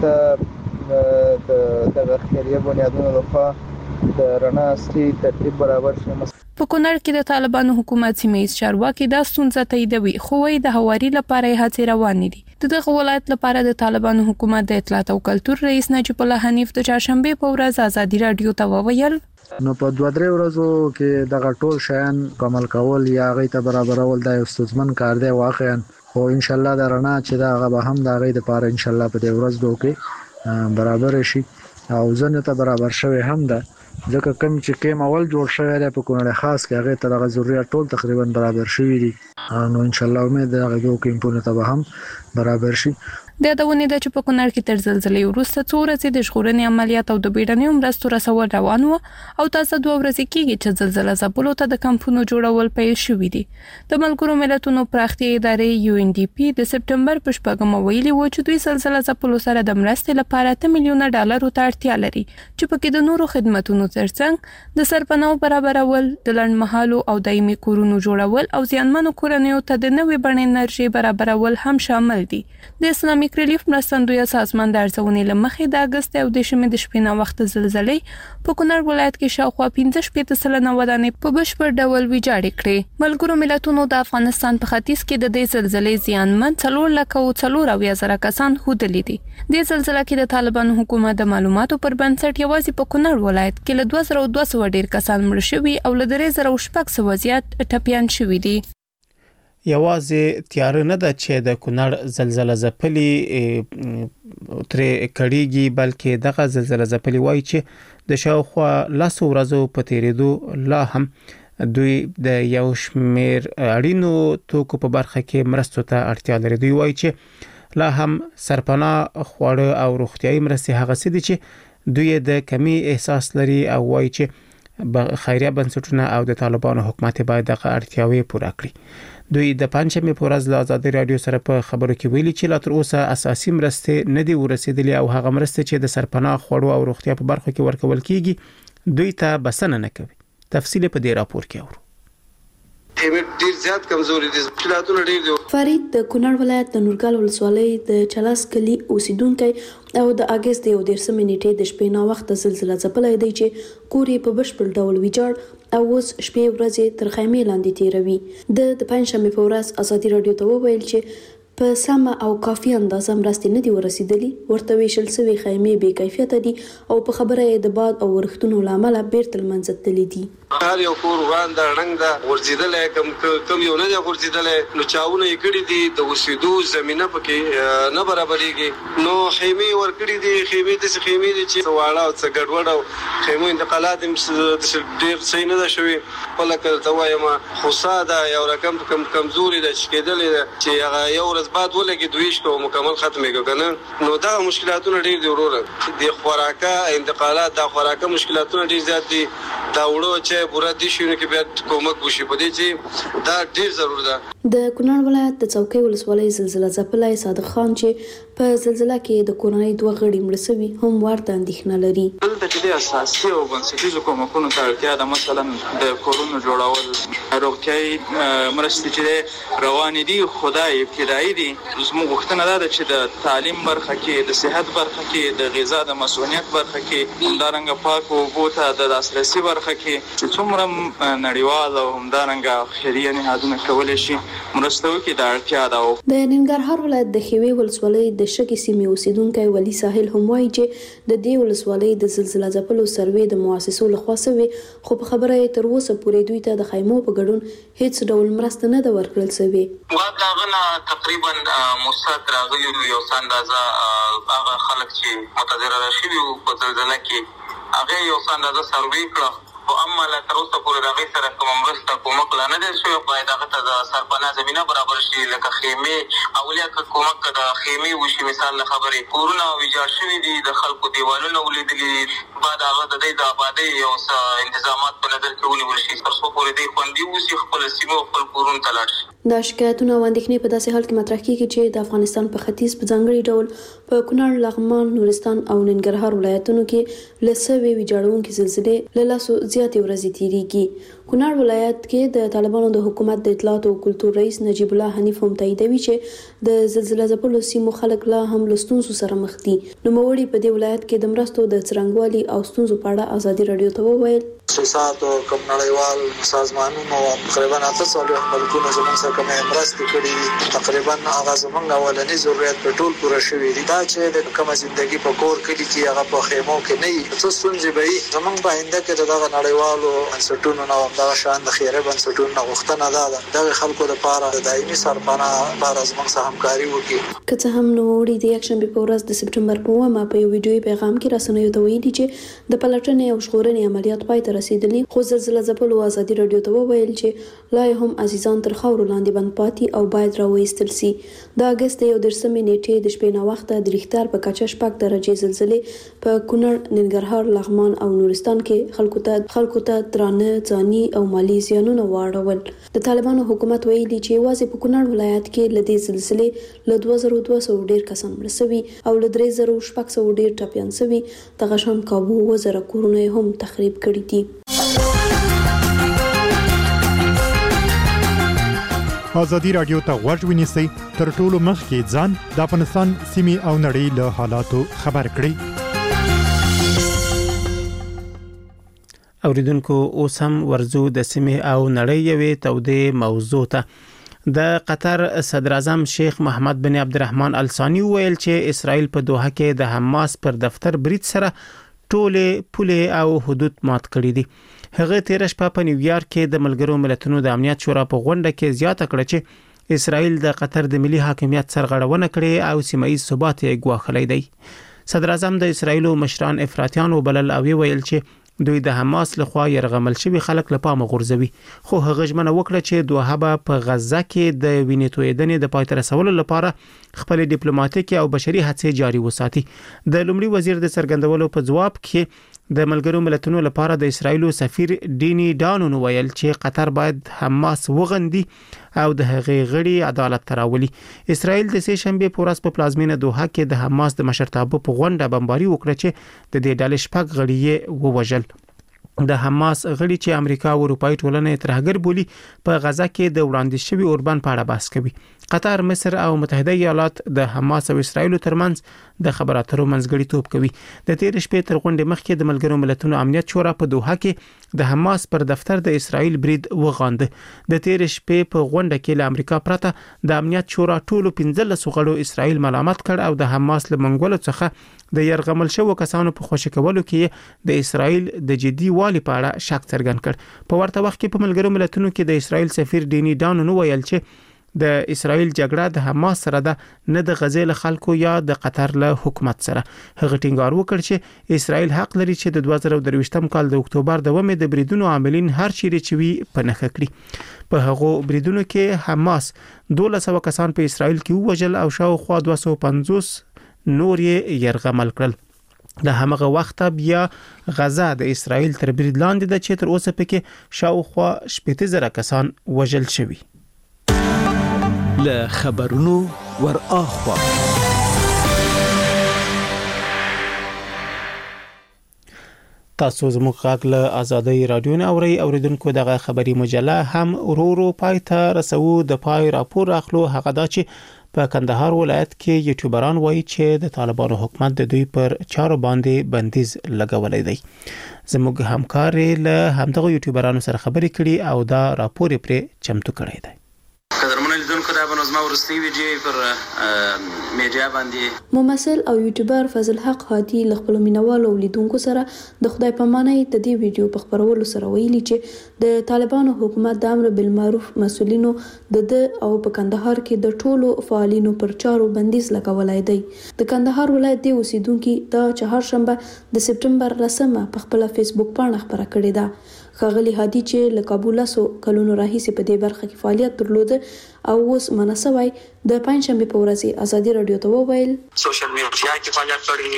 ته د دغه خیریه بنیادونو له خوا د رڼا اصلي ترتیب برابر شي. په کونړ کې د طالبانو حکومت سیمه چارواکي دا ستونزه تاییدوي، خو وايي د هواري لپاره هڅې روانې دي. د دغه ولایت لپاره د طالبانو حکومت د اطلاعات او کلتور رئیس نجیب الله حنیف د چهارشنبه په ورځ ازادي رادیو ته وویل نو په دوه درې ورځو کې دغه ټول شیان کمل کول یا غي ته برابرول د استثمن کار دی واقعا، خو ان شاء الله د رڼا چې دا غو هم د غي د لپاره ان شاء الله په دې ورځ دوه کې برابر شي او ځنه ته برابر شوی هم ده. ځکه کوم چې کېم اول جوړ شوی دی په کونړ خاص کې هغه ته دغه ضرورت ټول تقریبا برابر شوی دي، نو ان شاء الله امید ده هغه کوم په ته هم برابر شي. د یادونې ده چې په کونړ کې تر زلزلې وروسته څو ورځې د ژغورنې عملیات او د بیړنیو مرستو رسول روان وو او تاسو دوه ورځې کېږي چې زلزلہ ځپلو ته د کمپونو جوړول پیل شوې دي. د ملګرو ملتونو پراختیا ادارې یو ان ډي پی د سپټمبر په شپږمه ویلي و چې دوی زلزلہ ځپلو سره د مرستې لپاره اته میلیونه ډالر ته اړتیا لري، چې پکې د نورو خدماتونو ترڅنګ د سرپناه برابرول، د لنډمهالو او دایمي کورونو جوړول او زیانمنو کورنیو ته د نوې بڼې انرژي برابرول هم شامل دي. د اسلامي ریلیف مرستندوی سازمان د ارزونې لمخې د اگست او د شمې د شپې نه وخت زلزلې په کونړ ولایت کې شاوخوا پنځه شپږ سلنه ودانۍ په بشپړ ډول ویجاړې کړې. ملګرو ملتونو د افغانستان په ختیځ کې د دې زلزلې زیانمن څلور لک او څلور اویا زره کسان هودلې دي. د زلزلې کې د طالبانو حکومت د معلوماتو پر بنسټ یوازې په کونړ ولایت کې له دوه زره دوه سوه ډیر کسان مړ شوي او له درې زره شپږ سوه زیات ټپیان شوي دي. یوازې تیار نه ده چې د کونړ زلزلہ ځپلي ترې کړيږي، بلکې دغه زلزلہ ځپلي وایي چې د شاوخوا لاسو ورځو په تیریدو لا هم دوی د یو شمیر اړینو توکو په برخه کې مرستو ته اړتیا لري. دوی وایي چې لا هم سرپناه خواړه او روغتيایي مرستې هغه څه دي چې دوی د کمی احساس لري او وایي چې خیریه بنسټونه او د طالبانو حکومت باید دغه اړتیاوې پوره کړي. دوی د پنځمې په ورځ له ازادي رادیو سره په خبرو کې ویلي چې لا تر اوسه اساسي مرستې نه دی ورسېدلې او هغه مرستې چې د سرپناه خوړو او روغتیا په برخه کې ورکول کیږي دوی ته بسنه نه کوي. تفصیل په دې راپور کې اورو. ډیر زیات کمزوري دي، مشکلاتونه ډیر دي. فرید د کونړ ولایت د نورګال ولسوالۍ د چلاس کلی اوسیدونکو او د اگست یو دیرشمې نیټې د شپې نا وخت زلزلہ ځپلې دی چې کوري په بشپړ ډول ویجاړ او اوس شپې ورځې تر خیمې لاندې تیروي. د پنځمې په ورځ ازادي رادیو ته وویل چې په سم او کافي اندازه مرستې نه دي ورسېدلې، ورته ویشل سوي خیمې بې کیفیته دي او په خبره یې د باد او ورښتونو لامل بیرته لمنځه تللي دي. هر یو کور وړاندې رنګ دا ورځیدلې کم کم یو نه دی ورځیدلې، نو چاونه یې کړی دي د اوسېدو زمينه پکې نه برابرېږي، نو خیمې ور کړی دي. خیمې د خیمې دي چې واړه او څه ګډوډ او خیمو انتقالات ډېر صحیح نه ده شوی. ولکه ته وایم خوسا دا یو رقم کم کمزوري ده چې کېدلې چې هغه یو ورځ بعد ولګي دویش کو مکمل ختمه کنه، نو دا مشکلاتونه ډېر دي وروره. د خوراکه انتقالات د خوراکه مشکلاتونه ډېر زیات دي. دا وړو چې پورا دي شونه کې بیا کومک وشي په دې چې دا ډېر ضرور ده. د کونړ ولایت د څوکۍ ولسوالۍ زلزلہ ځپلی صادق خان چې په زلزلہ کې د کورنۍ دوه غړي مړه شوي هم ورته اندېښنه لري. دلته چې د اساسي او بنسټیزو کومکونو ته اړتیا ده، مثلا د کورونو جوړول، روغتیايي مرستې چې روانې دي خدای ابتدایي دي. زموږ غوښتنه ده چې د تعلیم برخه کې، د صحت برخه کې، د غذا د مسؤلیت برخه کې، همدارنګه پاکو اوبو ته د لاسرسي برخه کې چې څومره نړیوال او همدارنګه خیریه نهادونه کولی شي مرسته وکړي د اړتیا ده. د ننګرهار ولایت د ښوی ولسوالۍ د شګې سیمې اوسیدونکی ولی ساحل هم وایي چې د دې ولسوالۍ د زلزلہ ځپلو سروې د مؤسسو لخوا شوی، خو په خبره یې تر اوسه پورې دوی ته د خیمو په ګډون هیڅ ډول مرسته نه ده ورکړل شوې. واغغنا تقریبا مستند راغلی یو اندازه هغه خلک چې متضرر شوي په زلزلہ کې هغه یو اندازه سروې کړه، خو اما لا تر اوسه پورې د هغې سره کومه مرسته کومک لا نه دی شوی. باید هغه ته د سرپناه زمینه برابر شي، لکه خیمې او یا که کومک که د خیمې وشي. مثال له خبرې کورونه ویجاړ شوي دي، د خلکو دیوالونه ولیدلي دي، باید هغه د دوی د آبادۍ یو څه انتظامات په نظر کې ونیول شي تر څو پورې دوی خوندي اوسي، خپل سیمو خپل کورونو ته لاړ شي. دا شکایتونه او اندېښنې په داسې حال کې مطرح کیږي چې د افغانستان په ختیځ په ځانګړي ډول په کونړ، لغمان، نورستان او ننګرهار ولایتونو کې له سوي ویجاړونکې زلزلې له لاسو زیاتې ورځې تیریږي. کونړ ولایت کې د طالبانو د حکومت د اطلاعات او کلتور رئیس نجیب الله حنیف هم تاییدوي چې د زلزلہ ځپلو سیمو خلک لا هم له ستونزو سره مخ دي. نوموړي په دې ولایت کې د مرستو د څرنګوالي او ستونزو په اړه ازادي رادیو ته وویل. سیاست او کوم نړیوال سازمانونو تقریبا اته څلوېښت ملکونو زموږ سره کومې مرستې کړې دي، تقریبا هغه زموږ اولنی ضرورت په ټول پوره شوي دي. دا چې د کومه ژوندۍ په کور کلی کې هغه په خیمو کې نه وي، څه ستونزې به وي. زموږ په آینده کې دغه نړیوالو بنسټونو نه دغه شان د خیریه بنسټونو نه غوښتنه ده دغه خلکو لپاره د دایمي سرپناه لپاره زموږ سره همکاري وکړي. که څه هم نوموړي د یکشنبې په ورځ د سپټمبر په اوومه په یو ویډیویي پیغام کې رسنیو ته ویلي چې د پلټنې او ژغورنې عملیات پای ته رسیدلي، خو زلزلہ ځپلو ازادي رادیو ته وویل چې لا هم عزیزان تر خاورو لاندې بند پاتې او باید راوایستل شي. د اګست یو دېرشمې نیټې د شپې ناوخته د ریختار په کچه شپږ درجې زلزلې په کونړ، ننګرهار، لغمان او نورستان کې خلکو ته خلکو ته درانه ځاني او مالي زیانونه واړول. د طالبانو حکومت ویلي چې یوازې په کونړ ولایت کې له دې زلزلې له دوه زره دوه سوه ډېر کسان مړه شوي او له درې زره شپږ سوه ډېر ټپیان شوي. دغه شان کابو اووه زره کورونه هم تخریب کړي دي. ازادي رادیو ته غوږ ونیسئ، تر ټولو مخکې ځان د افغانستان سیمې او نړۍ له حالاتو خبر کړئ. اوریدونکو اوس هم ورزو د سیمې او نړۍ یوې تودې موضوع ته. د قطر صدر اعظم شیخ محمد بن عبدالرحمن الثاني ویل چې اسرائیل په دوحه کې د حماس پر دفتر برید سره ټولې پولې او حدود مات کړي دي. هغه تیر شپه په نیویارک کې د ملګرو ملتونو د امنیت شورا په غونډه کې زیاته کړه چې اسرائیل د قطر د ملي حاکمیت سرغړونه کړې او سیمه ییز ثبات یې ګواښلی دی. صدر اعظم د اسرائیل مشران افراطیان وبلل او ویل چې دوی د حماس لخوا يرغمل شوی خلک له پامه غورځوي، خو هغه ژمنه وکړه چې دوحه به په غزه کې د وینې تویدنې د پای ته رسولو لپاره خپل ډیپلوماټیک او بشري هڅې جاري وساتي. د لومړي وزیر د څرګندولو په جواب کې د ملګرو ملتونو لپاره د اسرائیل سفیر ډینی ډانون ویل چې قطر باید حماس وغندي او د هغې غړي عدالت تراولي. اسرائیل د سه شنبه په ورځ په پلازمینه دوحه کې د حماس د مشرتابه په غونډه بمباري وکړه چې د دې ډلې شپږ غړي یې ووژل. د حماس غړي چې امریکا او اروپאי ټولنه ترهګر بولی په غزه کې د وړاندې شوی اوربان په اړه بحث کوي. قطر، مصر او متحده ایالات د حماس او اسرائیل ترمنځ د خبرو اترو منځګړیتوب کوي. د تیر شپې تر غونډې مخکې د ملګرو ملتونو امنیت شورا په دوحه کې د حماس پر دفتر د اسرائیل برید وغانده. د تیر شپې په غونډه کې له امریکا پرته د امنیت شورا ټولو پنځلس غړو اسرائیل ملامت کړ او د حماس له منګولو څخه د يرغمل شوو کسانو په خوشی کولو کې د اسرائیل د جدي والي په اړه شک څرګند کړ. په ورته وخت کې په ملګرو ملتونو کې د اسرائیل سفیر ډینی ډانون ویل چې د اسرائیل جګړه د حماس سره ده، نه د غزې له خلکو یا د قطر له حکومت سره. هغه ټینګار وکړ چې اسرائیل حق لري چې د دوه زره درویشتم کال د اکتوبر د اوومې د بریدونو عاملین هر چیرې چې وي په نښه کړي. په هغو بریدونو کې حماس دولس سوه کسان په اسرائیل کې ووژل او شاوخوا دوه سوه پنځوس نور یې يرغمل کړل. د همغه وخت بیا غزه د اسرائیل تر برید لاندې ده چې تر اوسه پکې شاوخوا شپږ زره کسان وژل شوي. له خبرونو ور اخوا. تاسو زموږ غږ له آزادۍ رادیو نه اورئ. اوریدونکو دغه خبري مجله هم ورورو پای ته رسو. د پای راپور اخلو هغه دا چې په کندهار ولایت کې یوټیوبران وایي چې د طالبانو حکومت د دوی پر چارو باندې بندیز لګولای دی. زموږ همکار له همدغه یوټیوبرانو سره خبرې کړي او دا راپور پرې چمتو کړی دی. قدرمن لیدونکو دا به نظم ورستي ویډیو پر میډیا باندې ممثل او یوټیوبر فضل حق هادي له خپل مینوالو لیدونکو سره د خدای پامانۍ د دې ویډیو په خبرولو سره ویلي چې د طالبانو حکومت د امر بالمعروف مسولینو د د او په کندهار کې د ټولو فعالینو پر چارو بندیز لګولای دی. د کندهار ولایت د اوسیدونکو د چهارشنبه د سپټمبر لسمه په خپل فیسبوک باندې خبره کړې ده. خغلی هادي چې له کابل سو کلونو راهیسې په دې برخه کې فعالیت درلوده او اوس مناسبای د پنځشنبه په ورځ ازادي رادیو ته وویل سوشل میډیا کې فعالیت کړی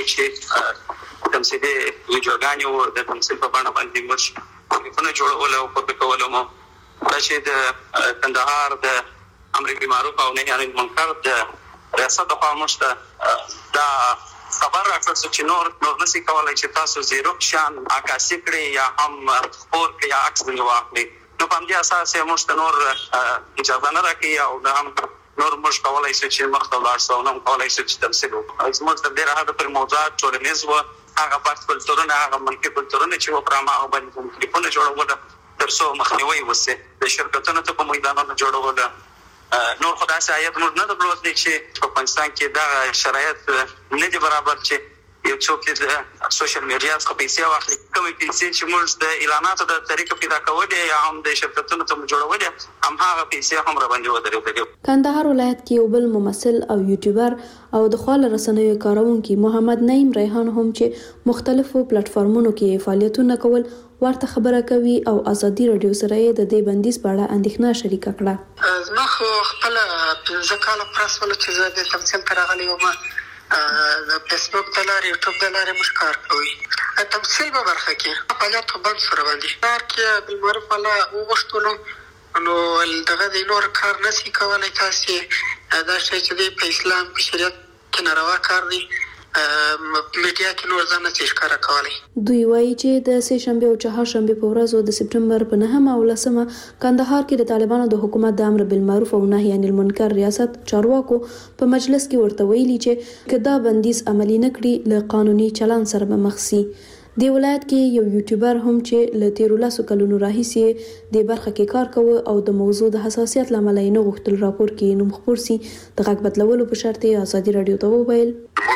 چې تمثيل ویډیوګانې د تمثيل په بڼه باندې مرش په جوړول او په کولو مو دا چې د کندهار د امر بالمعروف او نهي عن المنکر د ریاست د خاموشته دا خبر راکړل چې نور نور نشي کولای چې تاسو زیرو شان عکاسي کړی یا هم خبر کې یا عکس دی واخلي. نو په دې اساس یې موږ نور اجازه نه راکړي او دا هم نور موږ کولای شو چې مخته لاړ شو نو کولای شو چې تمثيل وکړو. زموږ د دې راځي پر موضوعات ټولنیز و هغه پات کلتورونه هغه ملکي کلتورونه چې و پرما او باندې ټلیفون جوړول ترڅو مخنیوي وسه د شرکتونو ته په میدانونو جوړول. نور خدای سي آیت موږ نه درلود چې په پاکستان کې دا شرایط نه دي برابر چې یو څوک د سوشل میډیا څخه پیسې واخلي کومې پیسې چې موږ د اعلاناتو د طریقې پیدا کولې یا هم د شرکتونو ته جوړولې هم هغه پیسې هم را باندې ودرېدلې. کندهار ولایت کې یو بل ممثل او یوټیوبر او د خپل رسنیو کارونکي محمد نعیم ریحان هم چې مختلفو پلیټ فارمونو کې فعالیتونه کول ورته خبره کوي او ازادي رادیو سره د دې بندیز په اړه اندېښنه شریکه کړه. زما خو خپل پنځه کاله پرسول چې زه د تمثيل تر غلې وم د فیسبوک د لارې یوټیوب د لارې مش کار کوي. تمثيل په برخه کې فعالیت بند سره باندې کار کې بالمعروف الله وغوښتلو نو دغه د نور کار نشي کولای. تاسو دا شی چې په اسلام په شریعت کې ناروا کار دی میډیا کې نور ځان نه ښکارا کوي. دوی وایي چې د سه شنبه او چهارشنبه په ورځ د سپټمبر په نهمه او لسمه کندهار کې د طالبانو د حکومت د امر بالمعروف او نهي عن المنکر ریاست چارواکو په مجلس کې ورته ویلي چې کدا بندیز عملی نکړي له قانوني چلان سره به مخ شي. د ولایت کې یو یوټیوبر هم چې له تیر لاسو کلونو راهیسې د برخه کې کار کوي او د موضوع د حساسیت لامل یې نه غوښتل راپور کې نوم خبر سي د غږ بدلولو په شرط یې ازادي رادیو ته وویل.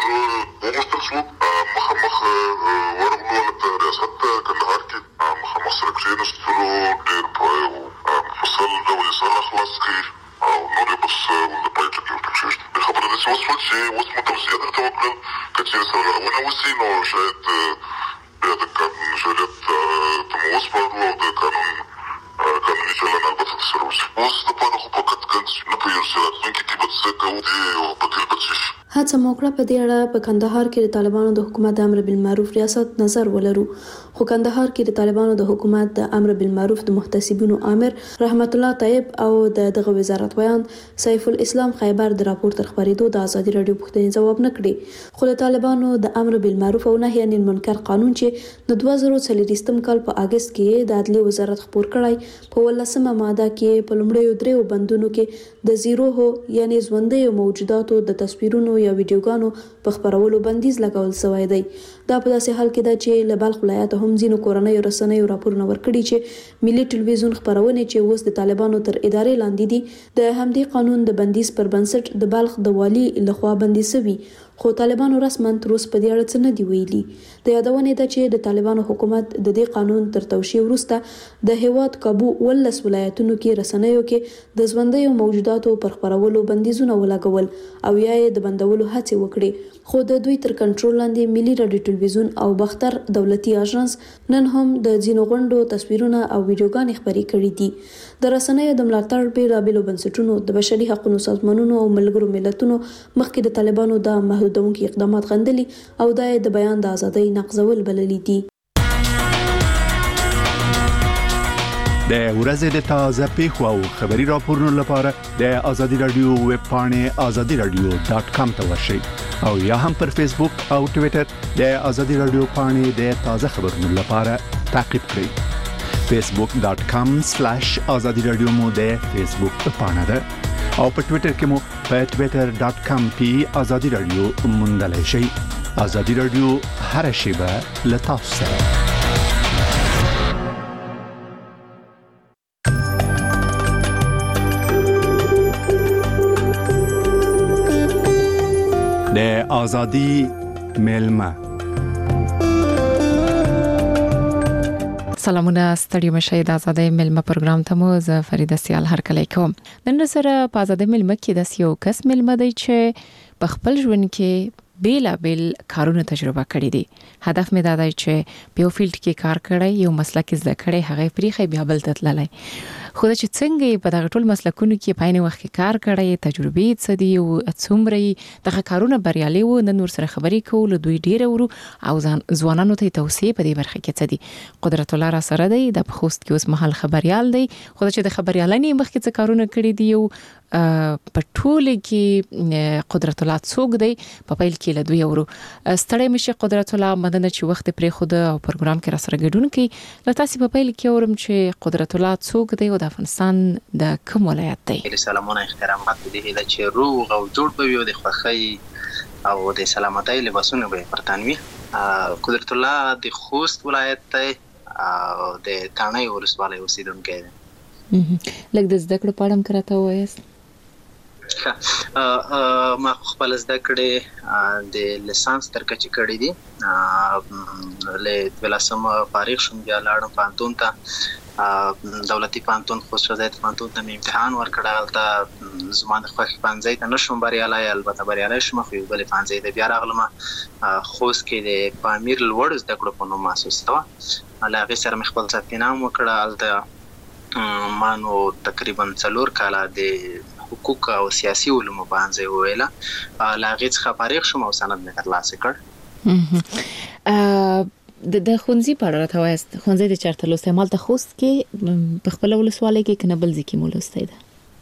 مخامخ ورغلو د ریاست کندهار کې مخامخ سره کېناستلو ډېر په مفصل ډول سره خلاص کړي او نور بس د پایټ کې ورته د خبرې د څه وسو چې اوس متوسط درته وکړل کچې سره ونه وسی نو شاید بیا د قانون شریعت ته مو وسپارو او د قانون قانوني چلن البته سره وسی. اوس د پاره خو په کټ کټ نه پیل سره څنګه کې به څه کوو دی او په دې بچی هڅه موکړه په دې اړه په کندهار کې د طالبانو د حکومت د امر بالمعروف ریاست نظر ولرو. خو کندهار کې د طالبانو د حکومت د امر بالمعروف د محتسبینو امر رحمت الله طیب او د دغه وزارت ویان سیف الاسلام خیبر د راپور تر خبرېدو د ازادي رادیو پوښتنې جواب نه کړي. خو د طالبانو د امر بالمعروف او نهي عن المنکر قانون چې د دوه زره څلوېښتم کال په اگست کې د عدلي وزارت خبر کړای په ولسمه ماده کې په لومړیو دریو بندونو کې د زیرو هو یعنی ژوندۍ موجوداتو د تصویرونو یا ویډیوګانو په خبرولو بندیز لګول شوی دی. دا په داسې حال کې ده چې له بلخ ولایت هم ځینو کورنیو رسنیو راپورونه ورکړي چې ملي ټلویزیون خبرونه چې اوس د طالبانو تر ادارې لاندې دي د همدې قانون د بندیز پر بنسټ د بلخ د والي لخوا بندي شوی. خو طالبانو رسماً تر اوسه په دې اړه څه نه دی ویلي. د یادونه ده چې د طالبانو حکومت د دې قانون تر توشیح وروسته د هیواد کابو ولس ولایتونو کې رسنیو کې د ژوندۍ موجوداتو پر خبرولو بندیزونه ولګول او یا یې د بندولو هڅې وکړي. خو د دوی تر کنټرول لاندې ملي رادیو ټلویزیون او بختر دولتي اژانس نن هم د ځینو غونډو تصویرونه او ویډیوګانې خبرې کړې دي. د رسنیو د ملاتړ بیلابېلو بنسټونو د بشري حقوقو سازمانونو او ملګرو ملتونو مخکې د طالبانو د محدودونکو اقدامات غندلي او د بیان د ازادۍ نقضول بللي دي. د ورځې د تازه پیښو او خبري راپورونو لپاره د آزادي رادیو ویب پاڼې آزادي رادیو ډاټ کام ته ورشئ او یا هم پر فیسبوک او ټوئیټر د آزادي رادیو پاڼې د تازه خبرونو لپاره تعقیب کړئ فیسبوک ډاټ کام سلیش آزادي رادیو مو د فیسبوک پاڼه ده او په ټوئیټر کې مو په ټوئیټر ډاټ کام پی آزادي رادیو موندلای شئ آزادي رادیو هر شیبه له تاسو سره د آزادی میلمه سلامونه ستړي مشه د آزادی میلمه پروګرام ته مو زه فریده سیال هرکلی کوم نن سره په آزادی میلمه کې د یو کس میلمه دی چې په خپل ژوند کې بیل بیل کارونه تجربه کړې دي هدف مې دا دی چې په یو فیلډ کې کار کړی یو مسلک زده کړی هغه پریخي بیا بل تتللی خو چې څنګه په دغه ټول مسلکونو کې په عین وخت کې کار کړی تجربې څه دي او څومره دغه کارونه بریالي وو نن ور سره خبرې کول دوی ډیره ورو او ځوانانو ته توصیه په دې برخه کې څه دي قدرت الله را سره دی د خوست کې اوس مهال خبريال دی خو چې د خبريالانې مخکې څه کارونه کړی دي او په ټول کې قدرت الله څوک دی په پیل کې له دوی ورو ستړی مشه قدرت الله مدنه چې وخت پرې خود او پروګرام کې را سره ګډون کې لته تاسو په پیل کې ورم چې قدرت الله څوک دی د افغانستان د کوم ولایت دی سلامونه احترامات دې له چې روغ او جوړ به وي د خوخی او د سلامتۍ لباسونه به پرتانوي قدرت الله د خوست ولایت دی او د تانای ولسوالۍ اوسیدونکی دی لکه د زده کړو پاړم کراته وایست ما خپل زده کړې د لیسانس تر کچې کړې دي له ولاسم فارغ شوم بیا لاړم پانتون ته دولتي پانتون خوست وزارت پانتون ته امتحان ورکړل تا زما د خوښ پنځه ته نشم بریالای البته بریالای شوم خو بل پنځه ته بیا راغلم خوست کې د پامیر لوړ زده کړو په نوم مؤسسه وا هغه سره مخ خپل ثبتنام وکړل د مانو تقریبا څلور کاله د حقوق او سیاسي علومو باندې ویله لاغې څخه فارغ شوم او سند مې ترلاسه کړ د د خونځي په اړه راوست خونځي د چارته لوستې مال ته خوست کې په خپل ولسوالۍ کې کنه بل ځکه مولستې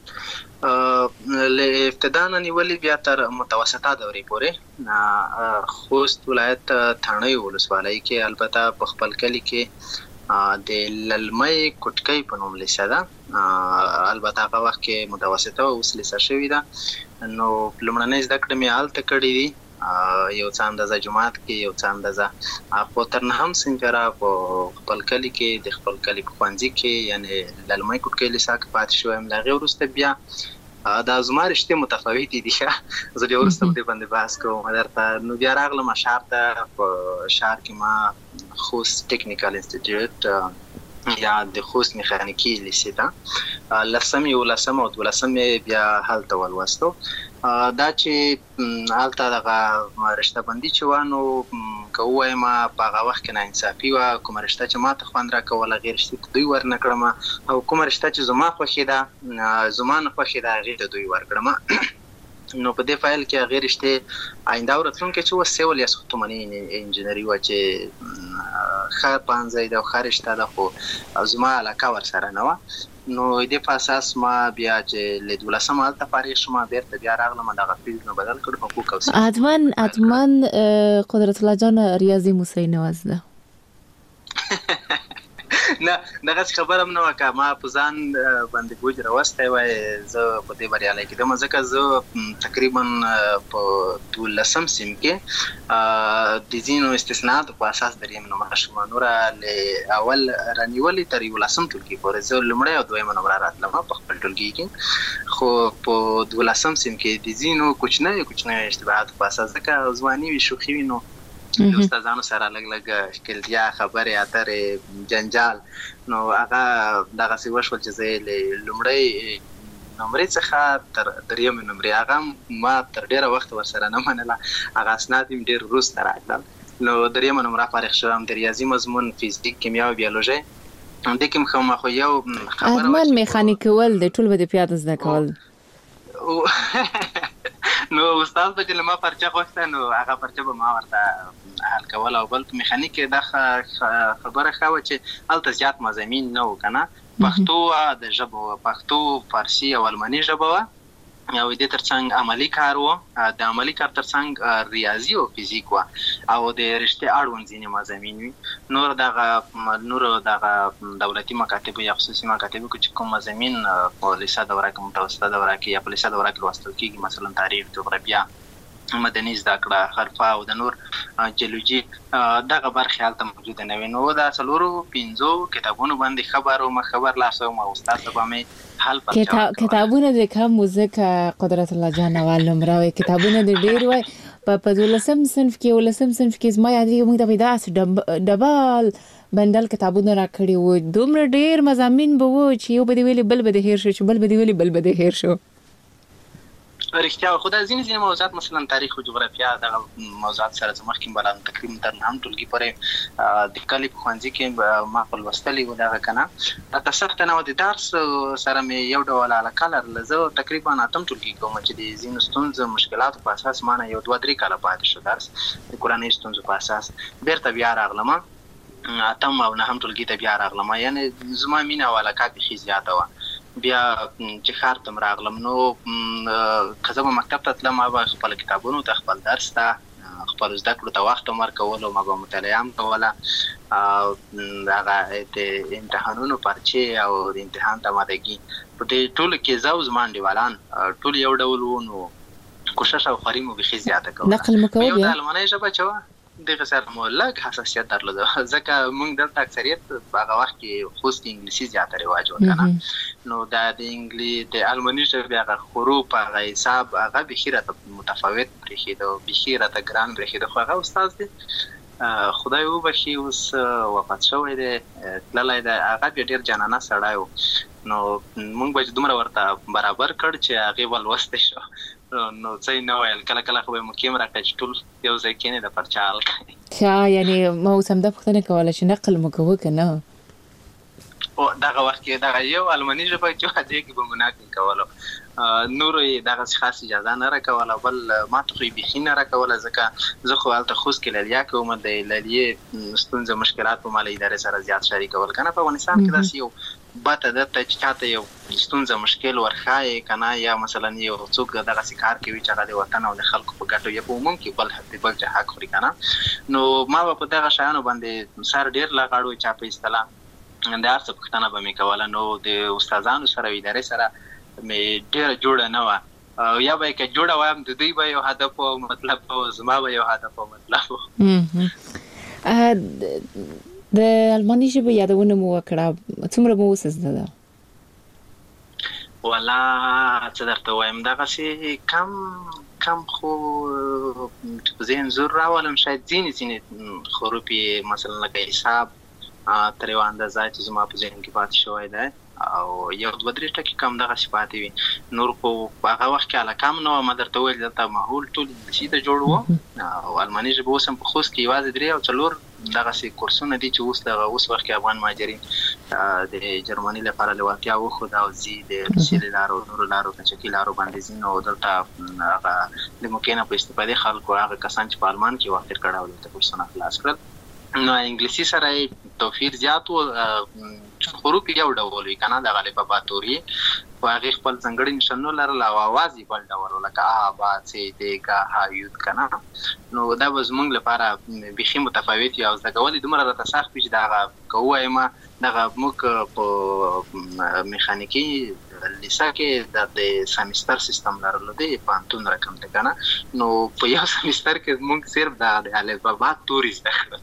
ده له ابتدا نه نیولې بیا تر متوسطه دورې پورې خوست ولایت تھانې ولسوالۍ کې البته په خپل کلی کې د للمې کوټکۍ په نوم لیسه ده البته هغه وخت کې متوسطه او اوس لیسه شوې ده نو لمړنۍ زده کړې مې هلته کړې دي یو څه اندازه جماعت کې یو څه اندازه په تر نه هم سنجرا په خپل کلی کې د خپل کلی په ښوونځي کې یعنی للمې کوټکۍ لیسه کې پاتې شوم له هغې وروسته بیا دا زما رشتې متفاوتې دي زه بیا وروسته په دې باندې بحث کوم درته نو بیا راغلم ښار ته په ښار کې ما خوست ټیکنیکل انسټیټیوټ یا د خوست میخانیکي لیسې ته لسم یولسم او دولسم بیا هلته ولوستو دا چې هلته دغه رشته بندي چې وانو که ووایم په هغه وخت کې ناانصافي وه کومه رشته چې ما ته خوند راکوله هغې رشتې ته دوی ورنه کړم او کومه رشته چې زما خوښېده زما نه خوښېده هغې ته دوی ورکړم نو په دې فایل کې هغې رشتې آینده او راتلونکی چې وه سیول یا ساختماني انجینري وه چې ښه پوهنځی ده او ښه رشته ده خو زما علاقه ورسره نه وه نو دې په اساس ما بیا چې له دولسم هلته فارغ شوم بیرته بیا راغلم دغه فیلډ نه بدل کړ حقوق او ادمن ادمن قدرت الله جان ریاضي موسی نواز ده نه دغه خبره هم نه وکړه ما په ځان باندې بوج راوستی وای زه په دې بریالی کېدم ځکه زه تقریبا په دولسم سیم کې د ځینو استثناءاتو په اساس دریم نمره شوم نوره له اول رانیولې تر یولسم ټولګي پورې زه لومړی او دویمه نمره راتلم په خپل ټولګي کې خو په دولسم سیم کې د ځینو کوچنیو کوچنیو اشتباهاتو په اساس ځکه ځواني وي شوخي وي نو د استادانو سره لږ لږ ښکلتیا خبرې اترې جنجال نو هغه دغسې وشول چې زه له لومړۍ نمرې څخه تر درېیمې نمرې هغه ما تر ډېره وخته ورسره نه منله هغه اسناد مې ډېر وروسته راکړل نو درېیمه نمره فارغ شوم د ریاضي مضمون فزیک کیمیا او بیولوژي همدې کې خو ما خو یو خبره ادمن میخانیک کول د ټول به د پیاده زده کول نو استاد به چې ما پرچه غوښته نو هغه پرچه به ما ورته حل کول او بل په میخانیک کې دا خبره ښه وه چې هلته زیات مضامین نه و که نه پښتو د ژبو پښتو فارسی او الماني ژبه و او د ترڅنګ عملی کار وو د عملی کار ترڅنګ ریاضي او فزیک وو او د رشته اړوند ځینې مضامین وي نور دغه نور دغه دولتي مکاتب یا خصوصي مکاتب چې کوم مضامین په لیسه دوره کې متوسطه دوره کې یا په لیسه دوره کې لوستل کېږي مثلا تاریخ جغرافیه مدني زده کړه حرفه او د نور جیولوژي دغه برخې هلته موجوده نه وي نو دا څلورو پنځو کتابونو باندې خبر او خبر لاسوم او استاد به مې حل کتاب کتابونه د کوم موزیک قدرت الله جان والم راوي کتابونه د ډیر وای په دولسم صنف کې ولسم صنف کې زما یادې موږ د پیداس ډبال بندل کتابونه راکړي وو دومره ډیر مضامین به وو چې یو به دی ویلي بل به دی هیر شو بل به دی ویلي بل به دی هیر شو رښتیا خو دا ځینې ځینې موضوعات مثلا تاریخ او جغرافیه دغه موضوعات سره زموږ کې بلان تقریبا تر هم ټولګي پورې د کلی په ښوونځي کې ما خپل لوستلي وو دغه که نه که سخته نه وه د درس سره مې یو ډول علاقه لرله زه تقریبا اتم ټولګي کوم چې د ځینو ستونزو مشکلاتو په اساس ما نه یو دوه درې کاله پاتې شو درس د کورنۍ ستونزو په اساس بیرته بیا راغلم اتم او نهم ټولګي ته بیا راغلم یعنې زما مینه او علاقه بیخي زیاته وه بیا چې ښار ته م راغلم نو که زه به مکتب ته تلم ما به خپل کتابونو ته خپل درس ته خپل زده کړو ته وخت هم ورکولو ما به مطالعه هم کوله او هغه د امتحانونو پرچې او د امتحان تمادګي په دې ټولو کې زه او زما انډیوالان ټول یو ډول وو نو کوشش او خواري مو بیخي زیاته کوله نقل مو کوئ یو د المانۍ ژبه چې وه دغه سره مو لږ حساسیت درلوده ځکه موږ دلته اکثریت په هغه وخت کې خوست انګلیسي زیاته رواج و که نه نو دا د انګلي د الماني ژبې هغه حروف هغه حساب هغه بیخي راته متفاوت برېښېده بیخي راته ګران برېښېده خو هغه استاد دی خدای وبخي اوس وفات شوی دی تللی دی هغه بیا ډېر جانانه سړی و نو موږ به چې دومره ورته برابر کړ چې هغې به لوستی شو نو څه یې نه ویل کله کله خو به یې مکیم راکړه چې ټول یو ځای کښېنئ د پرچه حل کوئ ښه یعنې ما اوس همدا پوښتنه کوله چې نقل مو کوه که نه دغه وخت کې دغه یو الماني ژبه چې وه دې کې به مو نقل کولو نورو یې دغسې خاص اجازه نه راکوله بل ما ته خو یې بیخي نه راکوله ځکه زه خو هلته خوست کې للیه کوم د للیې ستونزه مشکلات په ما له ادارې سره زیات شریکول که نه په افغانستان کې داسې یو بته درته چې چاته یو ستونزه مشکل ورښایې که نه یا مثلا یو څوک دغسې کار کوي چې هغه د وطن او د خلکو په ګټو یا په عموم کې بل د بل چا حق خوري که نه نو ما به په دغه شیانو باندې سر ډېر لغړو چا په اصطلاح د هر څه پوښتنه به مې کوله نو د استادانو سره او ادارې سره مې ډېره جوړه نه وه یا به یې که جوړه وایم د دوی به یو هدف او مطلب او زما به یو هدف او مطلب د الماني ژبې یادونه مو وکړه څومره مو اوس زده ده والا څه درته ووایم دغسې کم کم خو په ذهن زور راولم شاید ځینې ځینې حروف یې مثلا لکه حساب تر یوه اندازه چې زما په ذهن کې پاتې شوی دی او یو دوه درې ټکي کم دغسې پاتې وي نور خو په هغه وخت کې علاقه هم نه وه ما درته وویل دلته ماحول ټول انګلیسي ته جوړ و او الماني ژبه اوس هم په خوست کې یوازې درې او څلور دغسې کورسونه دي چې اوس دغه اوس وخت کې افغان مهاجرین د جرمني لپاره لېوالتیا وښوده او ځي د روسیې له لارو نورو لارو کچکي لارو باندې ځي نو دلته هغه د موقع نه په استفادې خلکو هغه کسان چې په المان کې وخت تېر کړی او دلته کورسونه خلاص کړل نو انګلیسي سره یې توفیر زیات و حروف یو ډول وي که نه دغه الفبا توري خو هغې خپل ځانګړي نښانونه لرل او اواز یې بل ډول و لکه ا با څ د ګ ه یود که نه نو دا به زموږ لپاره بیخي متفاوت وي او زده کول یې دومره راته سخت وي چې دغه که ووایم دغه موږ په میخانیکي لیسه کې د سمیستر سیستم لرلو دی پوهنتون رقم دی که نه نو په یو سمیستر کې موږ صرف د الفبا توري زده کړل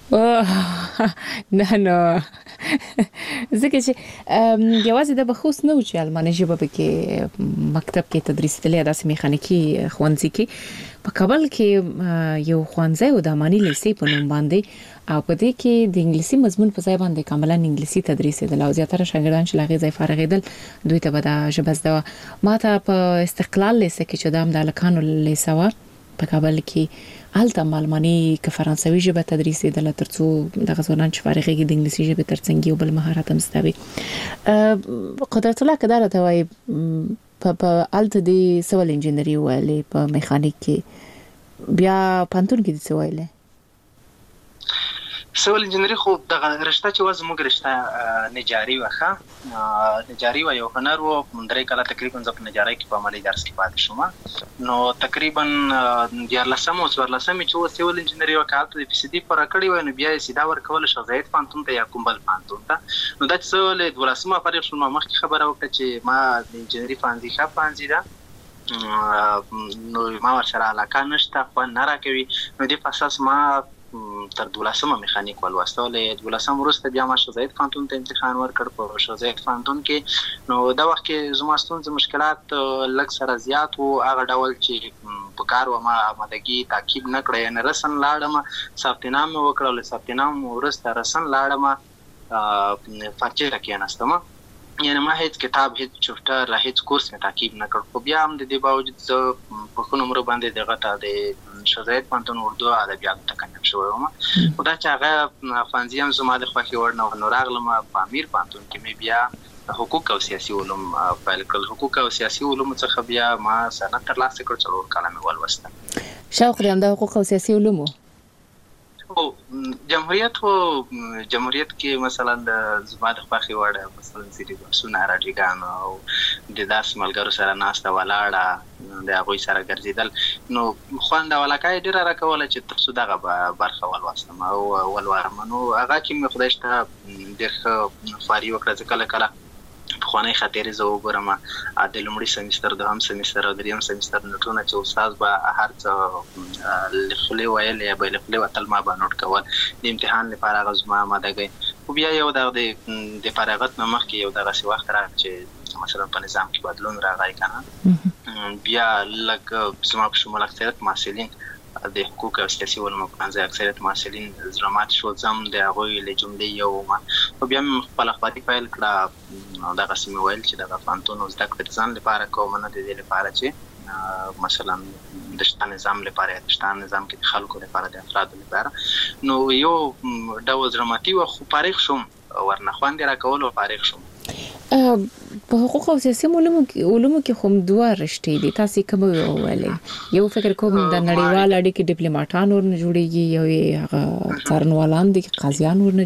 نه نه ځکه چې یوازې د بخوست نه و چې الماني ژبه پکې مکتب کې تدریس تللی داسې میخانیکي ښوونځي کې په کابل کې یو ښوونځی و د اماني لیسې په نوم باندې او په دې کې د انګلیسي مضمون په ځای باندې کاملا انګلیسي تدریسېدل او زیاتره شاګردان چې له هغې ځای فارغېدل دوی ته به دا ژبه زده وه ما ته په استقلال لیسه کې چې دا هم د هلکانو لیسه وه په کابل کې هلته هم الماني که فرانسوي ژبه تدریسېدله تر څو دغه ځوانان چې فارغېږي د انګلیسي ژبې تر څنګ یو بل مهارت هم زده وي قدرت الله که دا راته وایي په هلته دې څه ول انجینري وویلې په میخانیک کې بیا پوهنتون کې دې څه ویلی سیول انجینری خو دغه رشته چې و زموږ رشته نجاري وخه نجاري و یو هنر و درې کاله تقریبا زه په نجارۍ کې په عملي درس کې پاتې شوم نو تقریبا دیارلسم او څوارلسم چې و سیول انجینری وکړ د پی سی ډي پر کړی و نو بیا یې سیدا ورکول شو زید پانتون ته یا کومبل پانتون ته نو دا چې له دولسمه فارغ شوم مخکې خبره وکړه چې ما د انجینری فانزي ښه فانزي ده نو ما ورسره علاقه نشته خو نه راکوي نو د اساس ما تر دولسمه میخانیک ولوستل دولسم وروسته بیا ما شوزید فانتون ته امتحان ورکړ په شوزید فانتون کې نو دا وخت کې زما ستونزې مشکلات لږ سره زیات وو هغه ډول چې په کار و ما آمادګي تعقیب نه کړی نه رسن لاړم ثبت نام مې وکړ له ثبت نام وروسته رسن لاړم فارچې راکېناستم یعنی ما هیڅ کتاب هیڅ چپټر هیڅ کورس مې تعقیب نه کړ خو بیا هم د دې باوجود زه په خپل عمر باندې دغه ته د شوزید پانتون اردو ادبیات ته کنم شو وم خدا چې هغه فانزي هم زما د خوښي وړ نو راغلم په امیر پانتون کې مې بیا حقوق او سیاسي علوم پیل کړل حقوق او سیاسي علوم څخه بیا ما سند ترلاسه کړ څلور کاله مې ولوسته شوق دې هم د حقوق او سیاسي علومو او جمهوریت او جمهوریت کې مثلا د زما د خوښي وړ مثلا سری بسونه راډیګان او د داس ملګرو سره ناسته ولاړه د هغوی سره ګرځیدل نو خوند ولاکای ډیره راکوله چې تاسو دغه برخه ولوستم او ولوارم نو هغه کې مې خدای شته ډېر فاری وکړه چې کله کله خوانې خاطرې زه وګورم د لومړي سمیستر دوهم سمیستر او دریم سمیستر نوټونه چې استاد به هر څه لخلې ویل یا به لخلې وتل ما به نوټ کول د امتحان لپاره هغه زما آمادګي خو بیا یو د د فارغت نه مخکې یو دغسې وخت راغی چې مثلا په نظام کې بدلون راغی کنه بیا لږ زما په شمول اکثریت محصلین د حقوق او سیاسي علومو په منځ اکثریت محصلین زړه مات شول زم د هغوی له جملې یو ما خو بیا مې خپله خپلې پیل کړه دغسې مې ویل چې دغه پوهنتون زده کړې د ځان لپاره کوم نه د دې لپاره چې مثلا د شته نظام لپاره د شته نظام کې د خلکو لپاره د افرادو لپاره نو یو ډول زړه ماتي و خو فارغ شوم ورنه خوند یې راکول او فارغ شوم په حقوق او سیاسي علومو کې علومو کې هم دوه رشتې دي تاسو کوم ویلې یو فکر کوم د نړیوال اړیکې ډیپلوماټان ورنه جوړیږي یو هغه څارنوالان دي قاضیان ورنه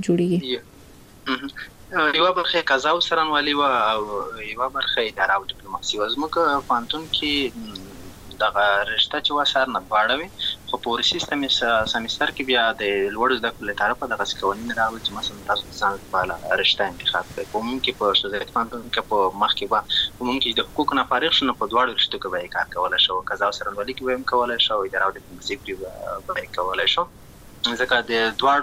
جوړیږي یو برخه قضا او څارنوالي او یو برخه اداره او ډیپلوماسي وزموږ پانتون کې دغه رشته چې وسار نه باړوي خو په سیستم سمیستر کې بیا د لوړ زده کړو لپاره په دغه قوانین راوړل چې مثلا تاسو ځان په رشته انتخاب کړئ په موږ کې په شوزید پانتون کې په مخ کې به په موږ کې د حقوق نه فارغ شونه په دواړو رشتو کې به کار کولای شو قضا او څارنوالي کې به هم کولای شو اداره او ډیپلوماسي کې به کولای شو ځکه د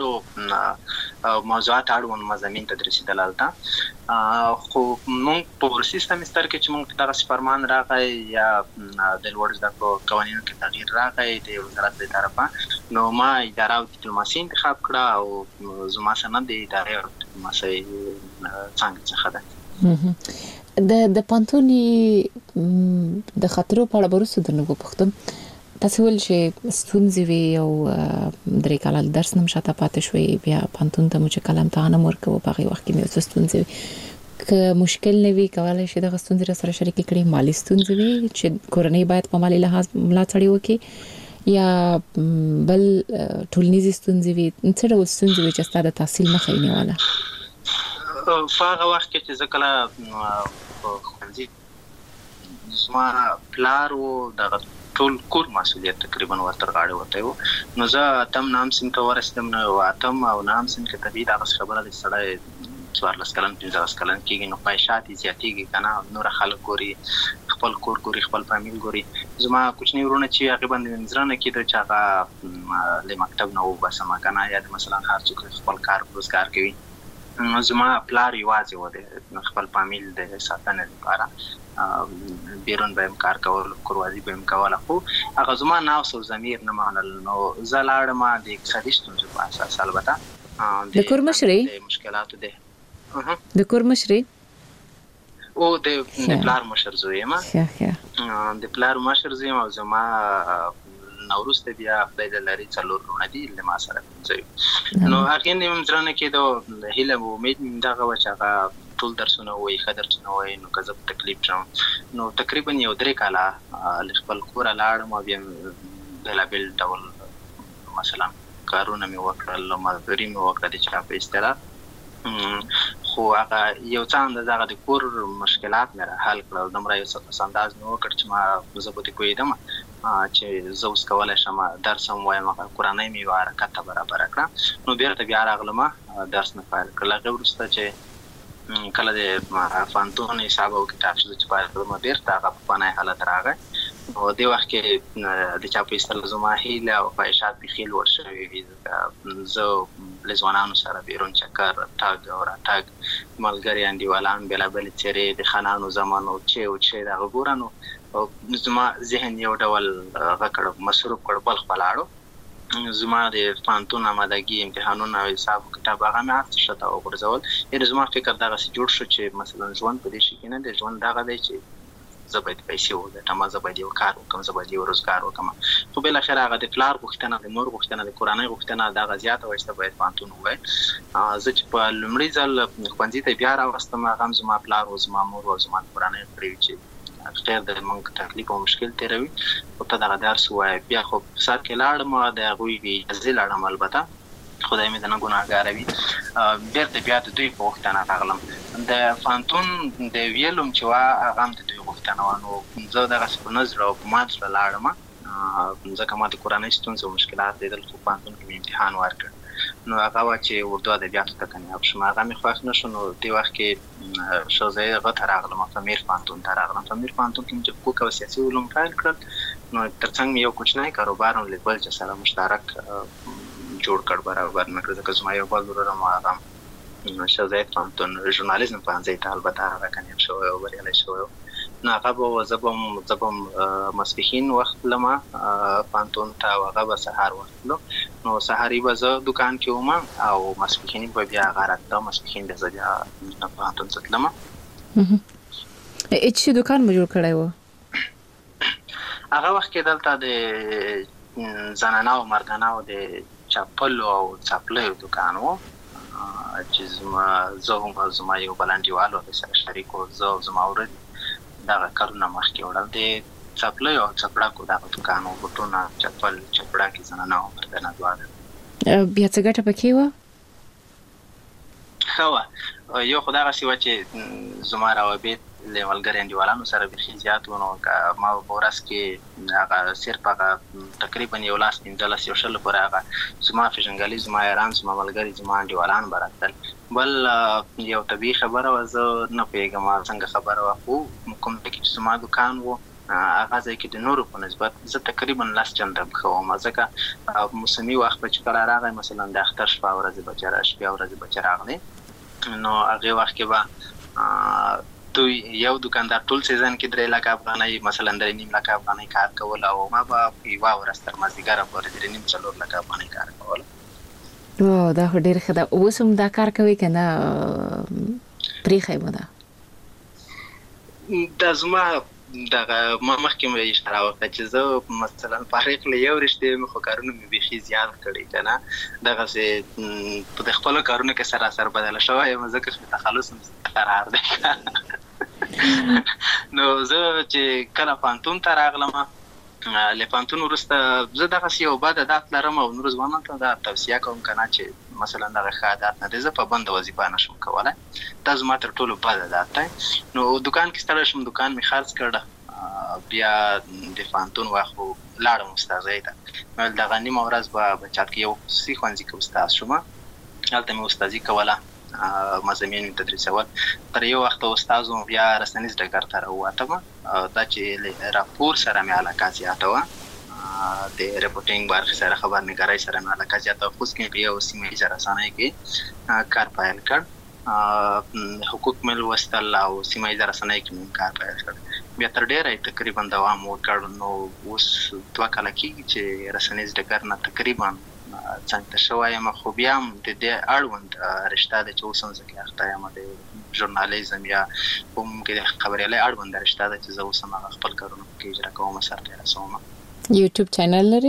دواړو موضوعات اړوند مضامین تدریسي دلالته خو موږ په سیستم سمیستر کې چې موږ دغه فرمان راغی یا د لوړ زده کړو قوانینو کې تغییر راغی د وزارت له طرفه نو ما اداره او ډیپلوماسي انتخاب کړه او زما سند د اداره او ډیپلوماسي څنګه څخه ده د د پانتوني د خطرو په اړه ورسره د نوو پختم تاسو ول چې ستونزې وي او درې کاله درس نم شاته پاتې شوي بیا پانتون ته مو چې کلام ته نه مرکو په هغه وخت کې مې ستونزې ک مشکل نه وي کولای شي د ستونزې سره شریک کړي مالی ستونزې وي چې کورنۍ باید په مالی لحاظ ملاتړ وکړي یا بل ټولنیزې ستونزې وي څه ډول ستونزې وي چې ستاسو د تحصیل مخه یې نیوله په هغه وخت کې چې زه کله ښوونځي زما پلار و دغه ټول کور مسؤلیت تقریبا ورته غاړه وته و نو زه اتم نام سیم ته ورسېدم نو اتم او نام سیم کې طبيعي دا خبره د سړی څوارلس کلن پنځلس کلن کېږي نو پایشات یې زیاتېږي کنه نور خلک ګوري خپل کور ګوري خپل فامیل ګوري زما کوچنی ورونه چې هغه باندې نظر نه کېده چې هغه له مکتب نه وباسم کنه یا مثلا هر څوک خپل کار روزګار کوي نو زما پلار یوازې و د خپل فامیل د ساتنې لپاره بیرون به هم کار کول کوروازی به هم کوله خو هغه زما ناوس او ضمیر نه منل نو زه لاړم د اقتصادي ستونزو په اساس البته د کور مشري د مشکلاتو ده د کور مشري او د پلار مشر زوی ما د پلار مشر زوی ما زما نوروز ته بیا خدای لري څلور رونه دي له ما سره کوي نو هغه نیم ځرانه کېدو هیله او امید دغه وچاغه ټول درسونه وای خدر څنګه وای نو کزه تکلیف شم نو تقریبا یو درې کاله خپل کور لاړم بیا بل بل ډول مثلا کارونه مې وکړل مزدوري مې وکړه د چا په اصطلاح خو هغه یو څه اندازه هغه د کور مشکلات مې را حل کړل دومره یو څه پس انداز مې وکړ چې ما زه پکې پوهېدم چې زه اوس کولی شم درس هم وایم کورنۍ مې یوه حرکت ته برابره کړه نو بیرته بیا راغلم درس مې پیل کړل هغې وروسته چې کله د پوهنتون حساب او کتاب چې پیل کړم بیرته هغه پخوانی حالت راغی او دې وخت کې د چا په اصطلاح زما هیله او خواهشات بیخي لوړ شوي وي ځکه زه له ځوانانو سره بیرون چکر تګ او راتګ ملګري انډیوالان بېلابېلې څېرې د خانانو زمانو چې او چې دغه ګوره نو زما ذهن یو ډول هغه کړ مصروف کړ بل خپل اړو زما د پوهنتون آمادګي امتحانونه او حساب کتاب هغه مې هر څه شاته وغورځول یعنې زما فکر دغسې جوړ شو چې مثلا ژوند په دې شي کې نه دی ژوند دغه دی چې زه باید پیسې وګټم زه باید یو کار وکړم زه باید یو روزګار وکړم خو بالاخره هغه د پلار غوښتنه د مور غوښتنه د کورنۍ غوښتنه دغه زیاته وه چې ته باید پوهنتون ووایې زه چې په لومړي ځل ښوونځي ته بیا راوستم هغه هم زما پلار و زما مور او زما کورنۍ کړی وي چې خیر د موږ تکلیف او مشکل تېروي خو ته دغه درس ووایه بیا خو په سر کې لاړم د هغوی د اجازې لاړم البته خدای مې دنه ګناهګاره وي بیرته بیا د دوی په غوښتنه راغلم د پوهنتون د ویلوم چې وه هغه هم د دوی غوښتنه وه نو زه دغسې په نه زړه او په مات زړه لاړم ځکه ما د کورنۍ ستونزې او مشکلات لیدل خو پوهنتون کې مې امتحان ورکړ نو هغه وه چې اردو ادبیاتو ته کامیاب شوم هغه مې خوښ نه شو نو دې وخت کې ښوونځی هغه ته راغلم فمیر پوهنتون ته راغلم فمیر پوهنتون کې مې چې حقوق او سیاسي علوم پیل کړل نو تر څنګ مې یو کوچنی کاروبار هم لید بل چې سره مشترک جوړ کړ برابر مې کړ ځکه زما یو بل ورور هم هغه ښوونځی پوهنتون ژورنالیزم پوهنځی ته البته هغه کامیاب شوی او بریالی شوی نو هغه به زه به زه به ماسپښین وخت تلم پوهنتون ته او هغه به سهار وخت تلو نو سهاري به زه دوکان کې وم او ماسپښیني به بیا هغه راتله ماسپښین به زه بیا پوهنتون ته تلم چې دوکان مو جوړ کړی و هغه وخت کې دلته د زنانه او مردانه او د چپلو او څپلیو دوکان و چې زما زه هم زما یو بل انډیوال و سره شریک و زه او زما ورور دغه کارونه مخکې وړل د څپلیو او څپړاکو دغه دوکان و بوټونه چپل چپړاکې زنانه او مردانه دواړه بیا څه ګټه پکې وه ښه وه یو خو دغسې وه چې زما روابط له ملګري انډیوالانو سره بیخي زیات و نو ما په ورځ کې هغه صرف هغه تقریبا یو لاس پنځلس یو شل پورې هغه زما پېژنګلي زما یاران زما ملګري زما انډیوالان به راتلل بل یو طبیعي خبره وه زه نه پوهېږم څنګه خبره وه خو کوم ځای کې چې زما دوکان و هغه ځای کې د نورو په نسبت زه تقریبا لس چنده ښه وم ځکه موسمي وخت به چې کله راغی مثلا د اختر شپه ورځې به چې شپې ورځې به چې راغلی نو هغې وخت کې به دوی یو دکاندار ټول سیزن کې درې لکه افغانۍ مثلا درې نیم لکه افغانۍ کار کول او ما به یوه ورځ تر مازدیګره پورې درې نیم څلور لکه افغانۍ کار کول او دا خو ډېر ښه ده اوس هم دا کار کوي که نه پرېښی مو ده دا زما دغه ما مخکې مې اشاره وکړه چې زه مثلا فارغ له یو رشتې مې خو کارونه مې بیخي زیات کړي که نه دغسې په د خپلو کارونو کې سراسر بدله شوی یم ځکه چې تخلص هم قرار دی نو زه چې کله پوهنتون ته راغلم له پوهنتون وروسته زه دغسې یو بد عادت لرم او نورو ځوانانو ته دا توصیه کوم که نه چې مثلا دغه ښه عادت نه دی زه پابنده وظیفه نشم کولی دا زما تر ټولو بد عادت دی نو دوکان کې ستړی شم دوکان مې خرڅ کړ بیا د پوهنتون وخت لاړم استاذۍ ته ویل دغه نیمه ورځ به بچات کې یو خصوصي ښوونځي کې استاذ شوم هلته مې استاذي کوله مضامین مې تدریسول تر یو وخته استاذ وم بیا رسنیز ډګر ته راووتم دا چې راپور سره مې علاقه زیاته وه د ریپورټینګ برخې سره خبرنګارۍ سره مې علاقه زیاته وه خوست کې مې په یو سیمه ییزه رسنۍ کې کار پیل کړ حقوق مې لوستل او سیمه ییزه رسنۍ کې مې کار پیل کړ بیا تر ډېره تقریبا دوام وکړ نو اوس دوه کاله کېږي چې رسنیز ډګر نه تقریبا څنګ ته شوی یم خو بیا هم د دې اړوند رشته ده چې اوس هم زه کې اخته یم د ژورنالیزم یا کوم کې د خبریالۍ اړوند رشته ده چې زه اوس هم هغه خپل کارونه پکې اجرا کوم سرته رسوم یوټیوب چینل لري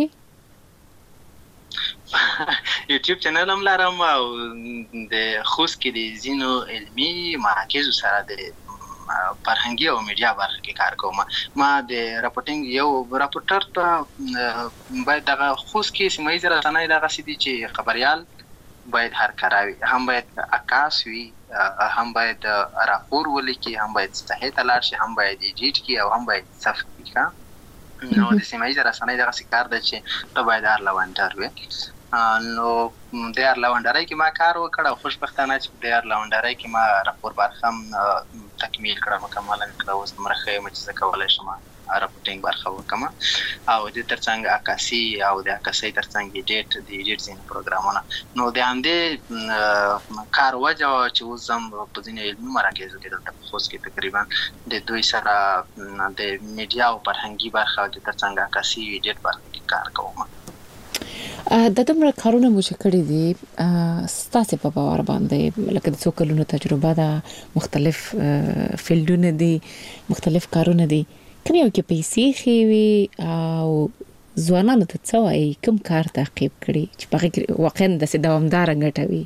یوټیوب چینل هم لرم او د خوست کې د ځینو علمي مراکزو سره د فرهنګي او میډیا برخه کې کار کوم. ما د راپورټینګ یو راپورټر ته باید دغه خوست کې سیمایي رسنۍ دغه سدي چې خبريال باید هر کاروي، هم باید عکاس وي، هم باید راپور ولیکي، هم باید صحه ته لاړ شي، هم باید ایډیټ کی او هم باید صف کی. نو د سیمایي رسنۍ دغه کار دی چې ته باید هر لوندر وي. نو د هر لوندرۍ کې ما کار وکړ او خوشبختانه چې د هر لوندرۍ کې ما راپور برخه هم تکمیل کړه، مکمل کړه. اوس مرخه مې چې کولای شم راپورټینګ برخه وکم او د ترڅنګ عکاسي او د عکاسي ترڅنګ ایډیټ د ایډیټ زین پروګرامونه. نو د اندې کار وجه چې اوس هم په ځینې علمي مراکزو کې د خوست کې تقریبا د دوی سره د میډیا او فرهنګي برخه د ترڅنګ عکاسي ایډیټ برخه کې کار کوم. د دومره کارونه مو چې کړی دي ستاسو په باور باندې لکه د څو کلونو تجربه ده، مختلف فیلډونه دي، مختلف کارونه دي، کنه یو کې پیسې خېوي او ځوانانو ته څه وایي کوم کار تعقیب کړي چې په کې واقعا د دوامدار غټوي؟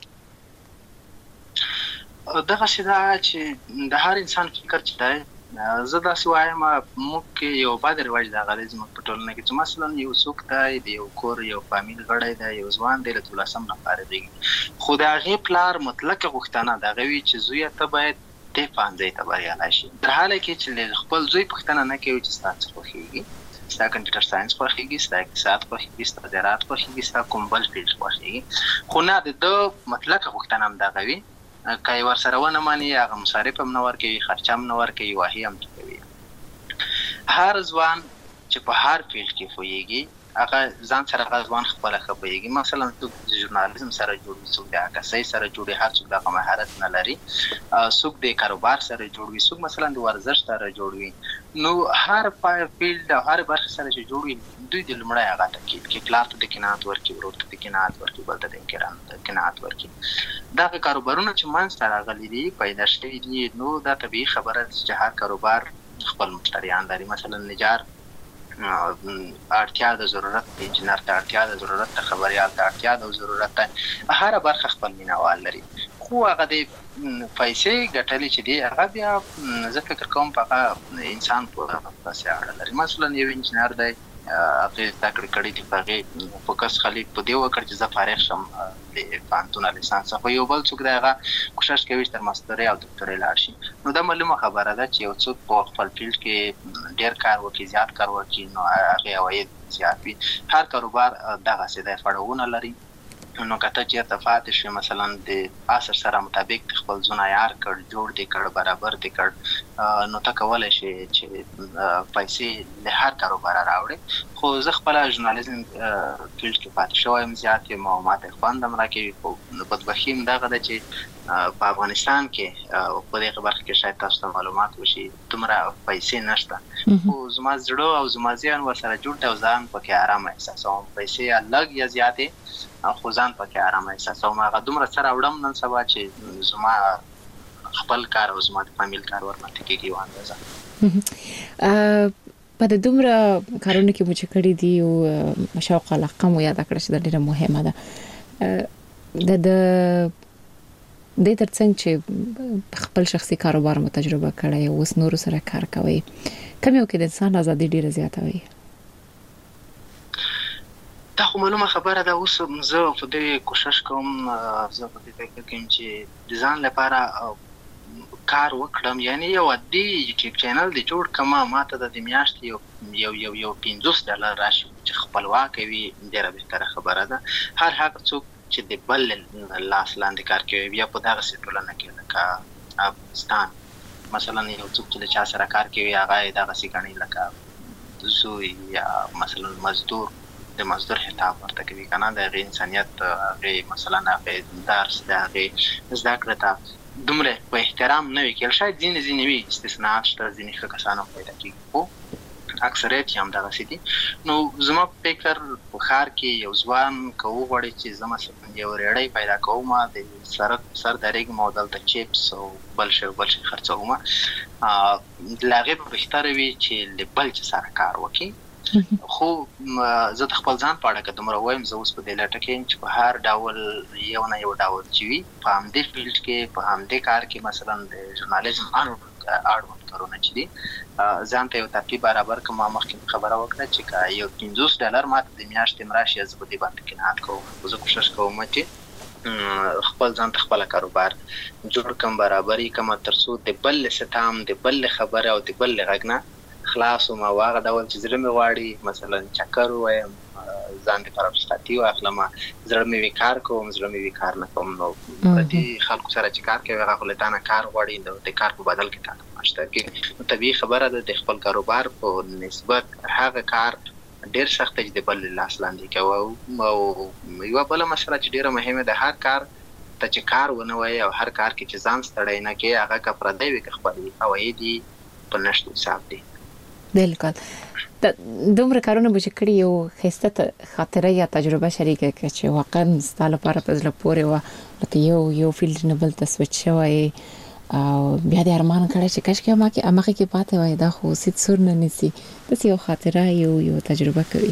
دغه شدا چې د هر انسان فکر چې دی زه دا سوایم موږ یو بد رواج د غلیظ په ټولنه کې چې مثلا یو څوک دی د یو کور یو فامیل غړی دی، یو ځوان دی له دولسم نه فارغ دی، خو د هغې پلار مطلقه غوښتنه دغه وي چې زویه ته باید دې ښوونځي ته بریالی شي، تر حاله کې چې خپل زوی پوښتنه نه کوي چې ستا څه خوښېږي، ستا کمپیوټر ساینس خوښېږي، ستا اقتصاد خوښېږي، ستا زراعت خوښېږي، ستا کوم بل فیلډ خوښېږي، خو نه د ده مطلقه غوښتنه هم دغه وي. که یې ورسره ونه مني هغه مصارف هم نه ورکوي، خرچه هم نه ورکوي، واهي هم نه کوي. هر ځوان چې په هر فیلډ کې پوهېږي هغه ځان سره هغه ځوان خپله ښه پوهېږي. مثلا څوک د ژورنالیزم سره جوړ وي، څوک د عکاسۍ سره جوړ وي، هر څوک دغه مهارت نه لري، څوک د کاروبار سره جوړ وي، څوک مثلا د ورزش سره جوړ وي. نو هر فیلډ او هر برخه سره چې جوړ وي دوی د لومړی هغه تاکید کوي، پلار ته د قناعت ورکړي، ورور ته د قناعت ورکړي، بل ته د قناعت ورکړي. دغه کاروبارونه چې منځته راغلي دي پیدا شوي دي، نو دا طبیعي خبره ده چې هر کاروبار خپل مشتریان لري. مثلا نجار اړتیا د ضرورت د انجینر ته اړتیا د ضرورت د خبریال ته اړتیا د ضرورت ته هر برخه خپل مینوال لري، خو هغه د پیسې ګټلې چې دی هغه بیا زه فکر کوم په هغه انسان پورې اړه لري. مثلا یو انجینر دی هغه زده کړې کړې دي، په هغې فوکس خالي په دې وکړ چې زه فارغ شم د پوهنتون لیسانس، خو یو بل څوک دی هغه کوشش کوي چې تر ماسترۍ او دکتورۍ لاړ شي. نو دا معلومه خبره ده چې یو څوک په خپل فیلډ کې ډېر کار وکړي، زیات کار وکړي، نو هغې عواید زیات وي. هر کاروبار دغسې دی، پړاوونه لري. نو که ته چېرته پاتې شوې مثلا د عصر سره مطابق د خپل ځون عیار کړ، جوړ دې کړ، برابر دې کړ، نو ته کولی شې چې پیسې له هر کاروباره راوړې. خو زه خپله ژورنالیزم فیلډ کې پاتې شوی یم، زیات یم او ماته خوند هم راکوي. خو بدبختي هم دغه ده چې په افغانستان کې په دغه برخه کې شاید تاسو ته معلومات وشي دومره پیسې نشته، خو زما زړه او زما ذهن ورسره جوړ دی او ځان پکې ارامه احساسوم. پیسې لږ یا زیاتې خو ځان پکې ارامه احساسوم. هغه دومره څه راوړم نن سبا چې زما خپل کار او زما د فامیل کار ورمنډه کېږي یوه اندازه. په د دومره کارونه کې مو چې کړي دي او شوق علاقه مو یاده کړه چې دا ډېره مهمه ده، د دې ترڅنګ چې خپل شخصي کاروبار مو تجربه کړی او اوس نورو سره کار کوئ، کوم یو کې د انسان ازادي ډېره زیاته وي؟ دا خو معلومه خبره ده. اوس زه په دې کوشش کوم، زه په دې فکر کوم چې د ځان لپاره کار وکړم، یعنی یو عادي یوټیوب چینل دی جوړ کړم، ما ته د میاشتې یو یو یو پنځوس ډالر راشي چې خپلواکه وي، ډېره بهتره خبره ده. هر هغه څوک چې د بل لاس لاندې کار کوي، بیا په دغسې ټولنه کې لکه افغانستان مثلا یو څوک چې له چا سره کار کوي هغه یې دغسې ګڼي لکه زوی یا مثلا مزدور، د مزدور خطاب ورته کوي که نه، د هغې انسانیت، هغې مثلا هغې درس، د هغې زده کړه ته دومره په احترام نه وي کېدل. شاید ځینې ځینې وي استثناءات شته، ځینې ښه کسان هم پیدا کېږي، خو اکثریت یې هم دغسې دي. نو زما په فکر په ښار کې یو ځوان که وغواړي چې زه مثلا یو ریړۍ پیدا کوم، د سړک سر درېږم او دلته چپس او بل شی او بل شی خرڅوم، له هغې به بهتره وي چې له بل چا سره کار وکړي. خو زه د خپل ځان په اړه که دومره وایم، زه اوس په دې لټه کې یم چې په هر ډول یو نه یو ډول چې وي په همدې فیلډ کې، په همدې کار کې مثلا د ژورنالیزم ته اړوند کارونه چې دي ځان ته یو ترتیب برابر کړم. مخکې خبره وکړه چې که یو پنځوس ډالر ماته د میاشتې مراشي زه په دې باندې قناعت کوم. زه کوشش کوم چې خپل ځان ته خپل کاروبار جوړ کړم، برابرۍ کړم ترڅو د بل ستام د بل خبره او د بل غږ نه خلاص وم. او هغه ډول چې زړه مې غواړي مثلا چکر ووایم، ځان دې پر رخصتي واخلم، زړه مې وي کار کوم، زړه مې وي کار نه کوم. نو په دې خلکو سره چې کار کوي هغه خو له تا نه کار غواړي، د کار په بدل کې تا ته معاش درکوي. طبیعي خبره ده د خپل کاروبار په نسبت هغه کار ډېر سخت دی چې د بل لاس لاندې کوو. او یوه بله مسله چې ډېره مهمه ده، هر کار ته چې کار ونه وایي او هر کار کې چې ځان ستړی نه کوي هغه که پردی وي که خپل وي عواید یې په نشتو حساب دی. بالکل. د دومره کارونه به چې کړي یو ښایسته خاطره یا تجربه شریکه کړه چې واقعا ستا لپاره په زړه پورې وه، لکه یو یو فیلډ نه بل ته سویچ شوی او بیا دې ارمان کړی چې کاشکې هماغې کې پاتې وای، دا خو سید سور نه نیسي. داسې یو خاطره یو یو تجربه کوي.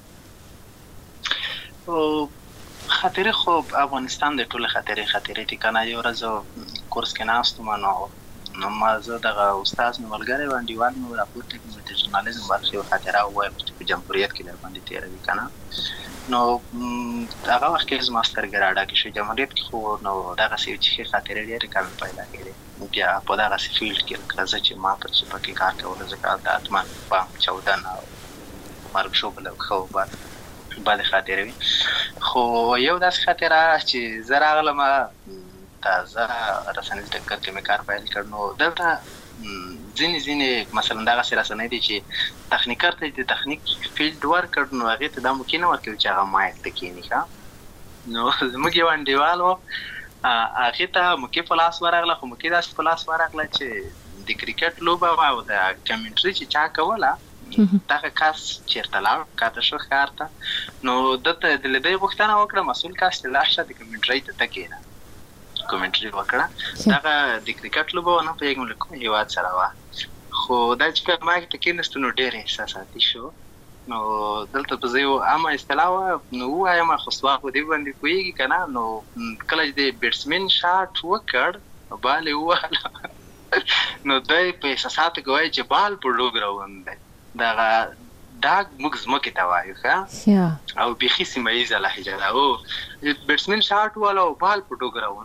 خاطرې خو افغانستان د ټولې خاطرې خاطرې دي که نه. یو ورځ کورس کې ناست وم نو نو ما زه دغه استاد مې ملګری و انډیوال مې راپورته کړم د ژورنالیزم برخې یو خاطره ووایم چې په جمهوریت کې در باندې تېروي که نه. نو هغه وخت کې زما سترګې راډکې شوې. جمهوریت کې خو نو دغسې یو چې ښې خاطرې ډېرې کمې پیدا کړې. بیا په دغسې فیلډ کې لکه زه چې ما پر چې پکې کار کوله ځکه هلته حتما بام چاودن او مرګ ژوبل او ښه وبد بدې خاطرې وي. خو یو داسې خاطره چې زه راغلم تازه رسنیز ډګر کې مې کار پیل کړ. نو دلته ځینې ځینې مثلا دغسې رسنۍ دي چې تخنیکر ته د تخنیک فیلډ ورکړ، نو هغې ته دا موقع نه ورکوي چې هغه مایک ته کښېني ښه. نو زموږ یو انډیوال و هغې ته موقع په لاس ورغله، خو موقع داسې په لاس ورغله چې د کرکټ لوبه وه او د کمنټري چې چا کوله دغه کس چېرته لاړ کاته شو ښار ته. نو دلته د لیدۍ غوښتنه وکړه مسؤل کس چې لاړ شه د کمنټرۍ ته ته کښېنه. کومنټري وکړه دغه د کرکټ لوبه ونه پوهېږم له کوم هېواد سره وه، خو دا چې کله ما ته کېناستو نو ډېر احساساتي شو. نو دلته په زه یو عامه اصطلاح وه نو ووایم خو سوال په دې باندې پوهېږي که نه. نو کله چې د بیټسمین شاټ وکړ بال یې ووهله نو دی په احساساتو کې وایي چې بال په ډوګ روان دی. دغه داګ موږ ځمکې ته وایو ښه، او بیخي سیمه ییزه لهجه ده. او بیټسمین شاټ واله او بال په ډوګ روان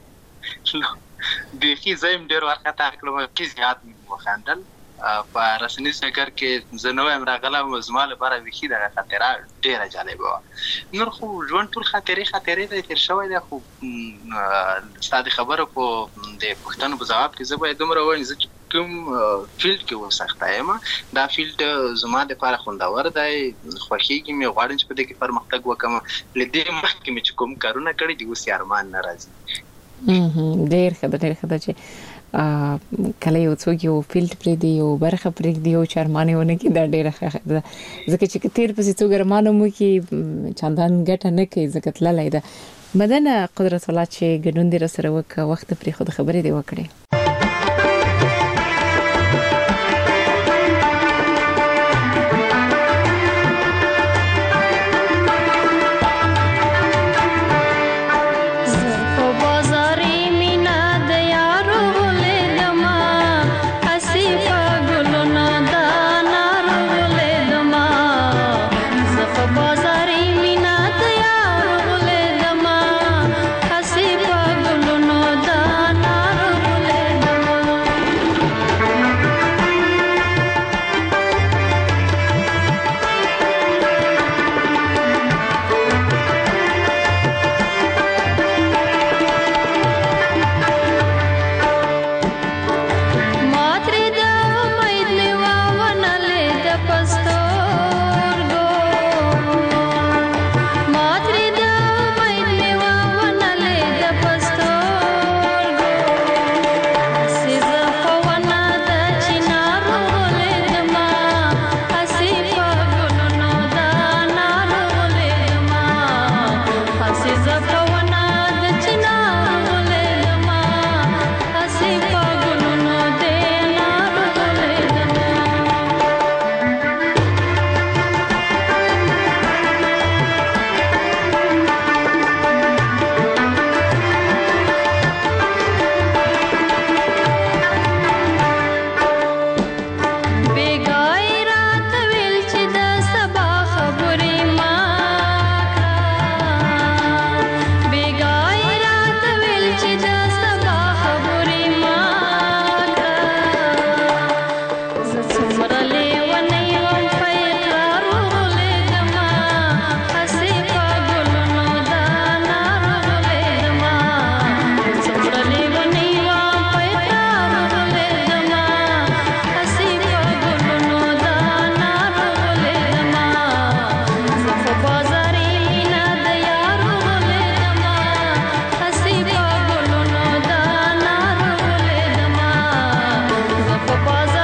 بیخي زه یم ډېر وارخطا کړم، بیخي زیات مې وخندل. په رسنیز ډګر کې زه نه وایم راغلم، زما لپاره بیخي دغه خاطره ډېره جالبه وه. نور خو ژوند ټول خاطرې خاطرې دی تېر شوی دی. خو ستا د خبرو په د پوښتنو په ځواب کې زه باید دومره ووایم زه چې کوم فیلډ کې وسخته یم دا فیلډ زما دپاره خوندور دی، خوښېږي مې، غواړم چې په دې کې پرمختګ وکړم. له دې مخکې مې چې کوم کارونه کړي دي اوس یې ارمان نه راځي. ډېر ښه ده ډېر ښه ده چې کله یو څوک یو فیلډ پرېږدي یو برخه پرېږدي یو چې ارمان یې ونه کړي دا ډېره ښه ده، ځکه چې که تېر پسې څوک ارمان هم وکړي چندان ګټه نه کوي ځکه تللی ده. مدنه قدرت الله چې ګډون دې راسره وکړه، وخت پرېښود، خبرې دې وکړې.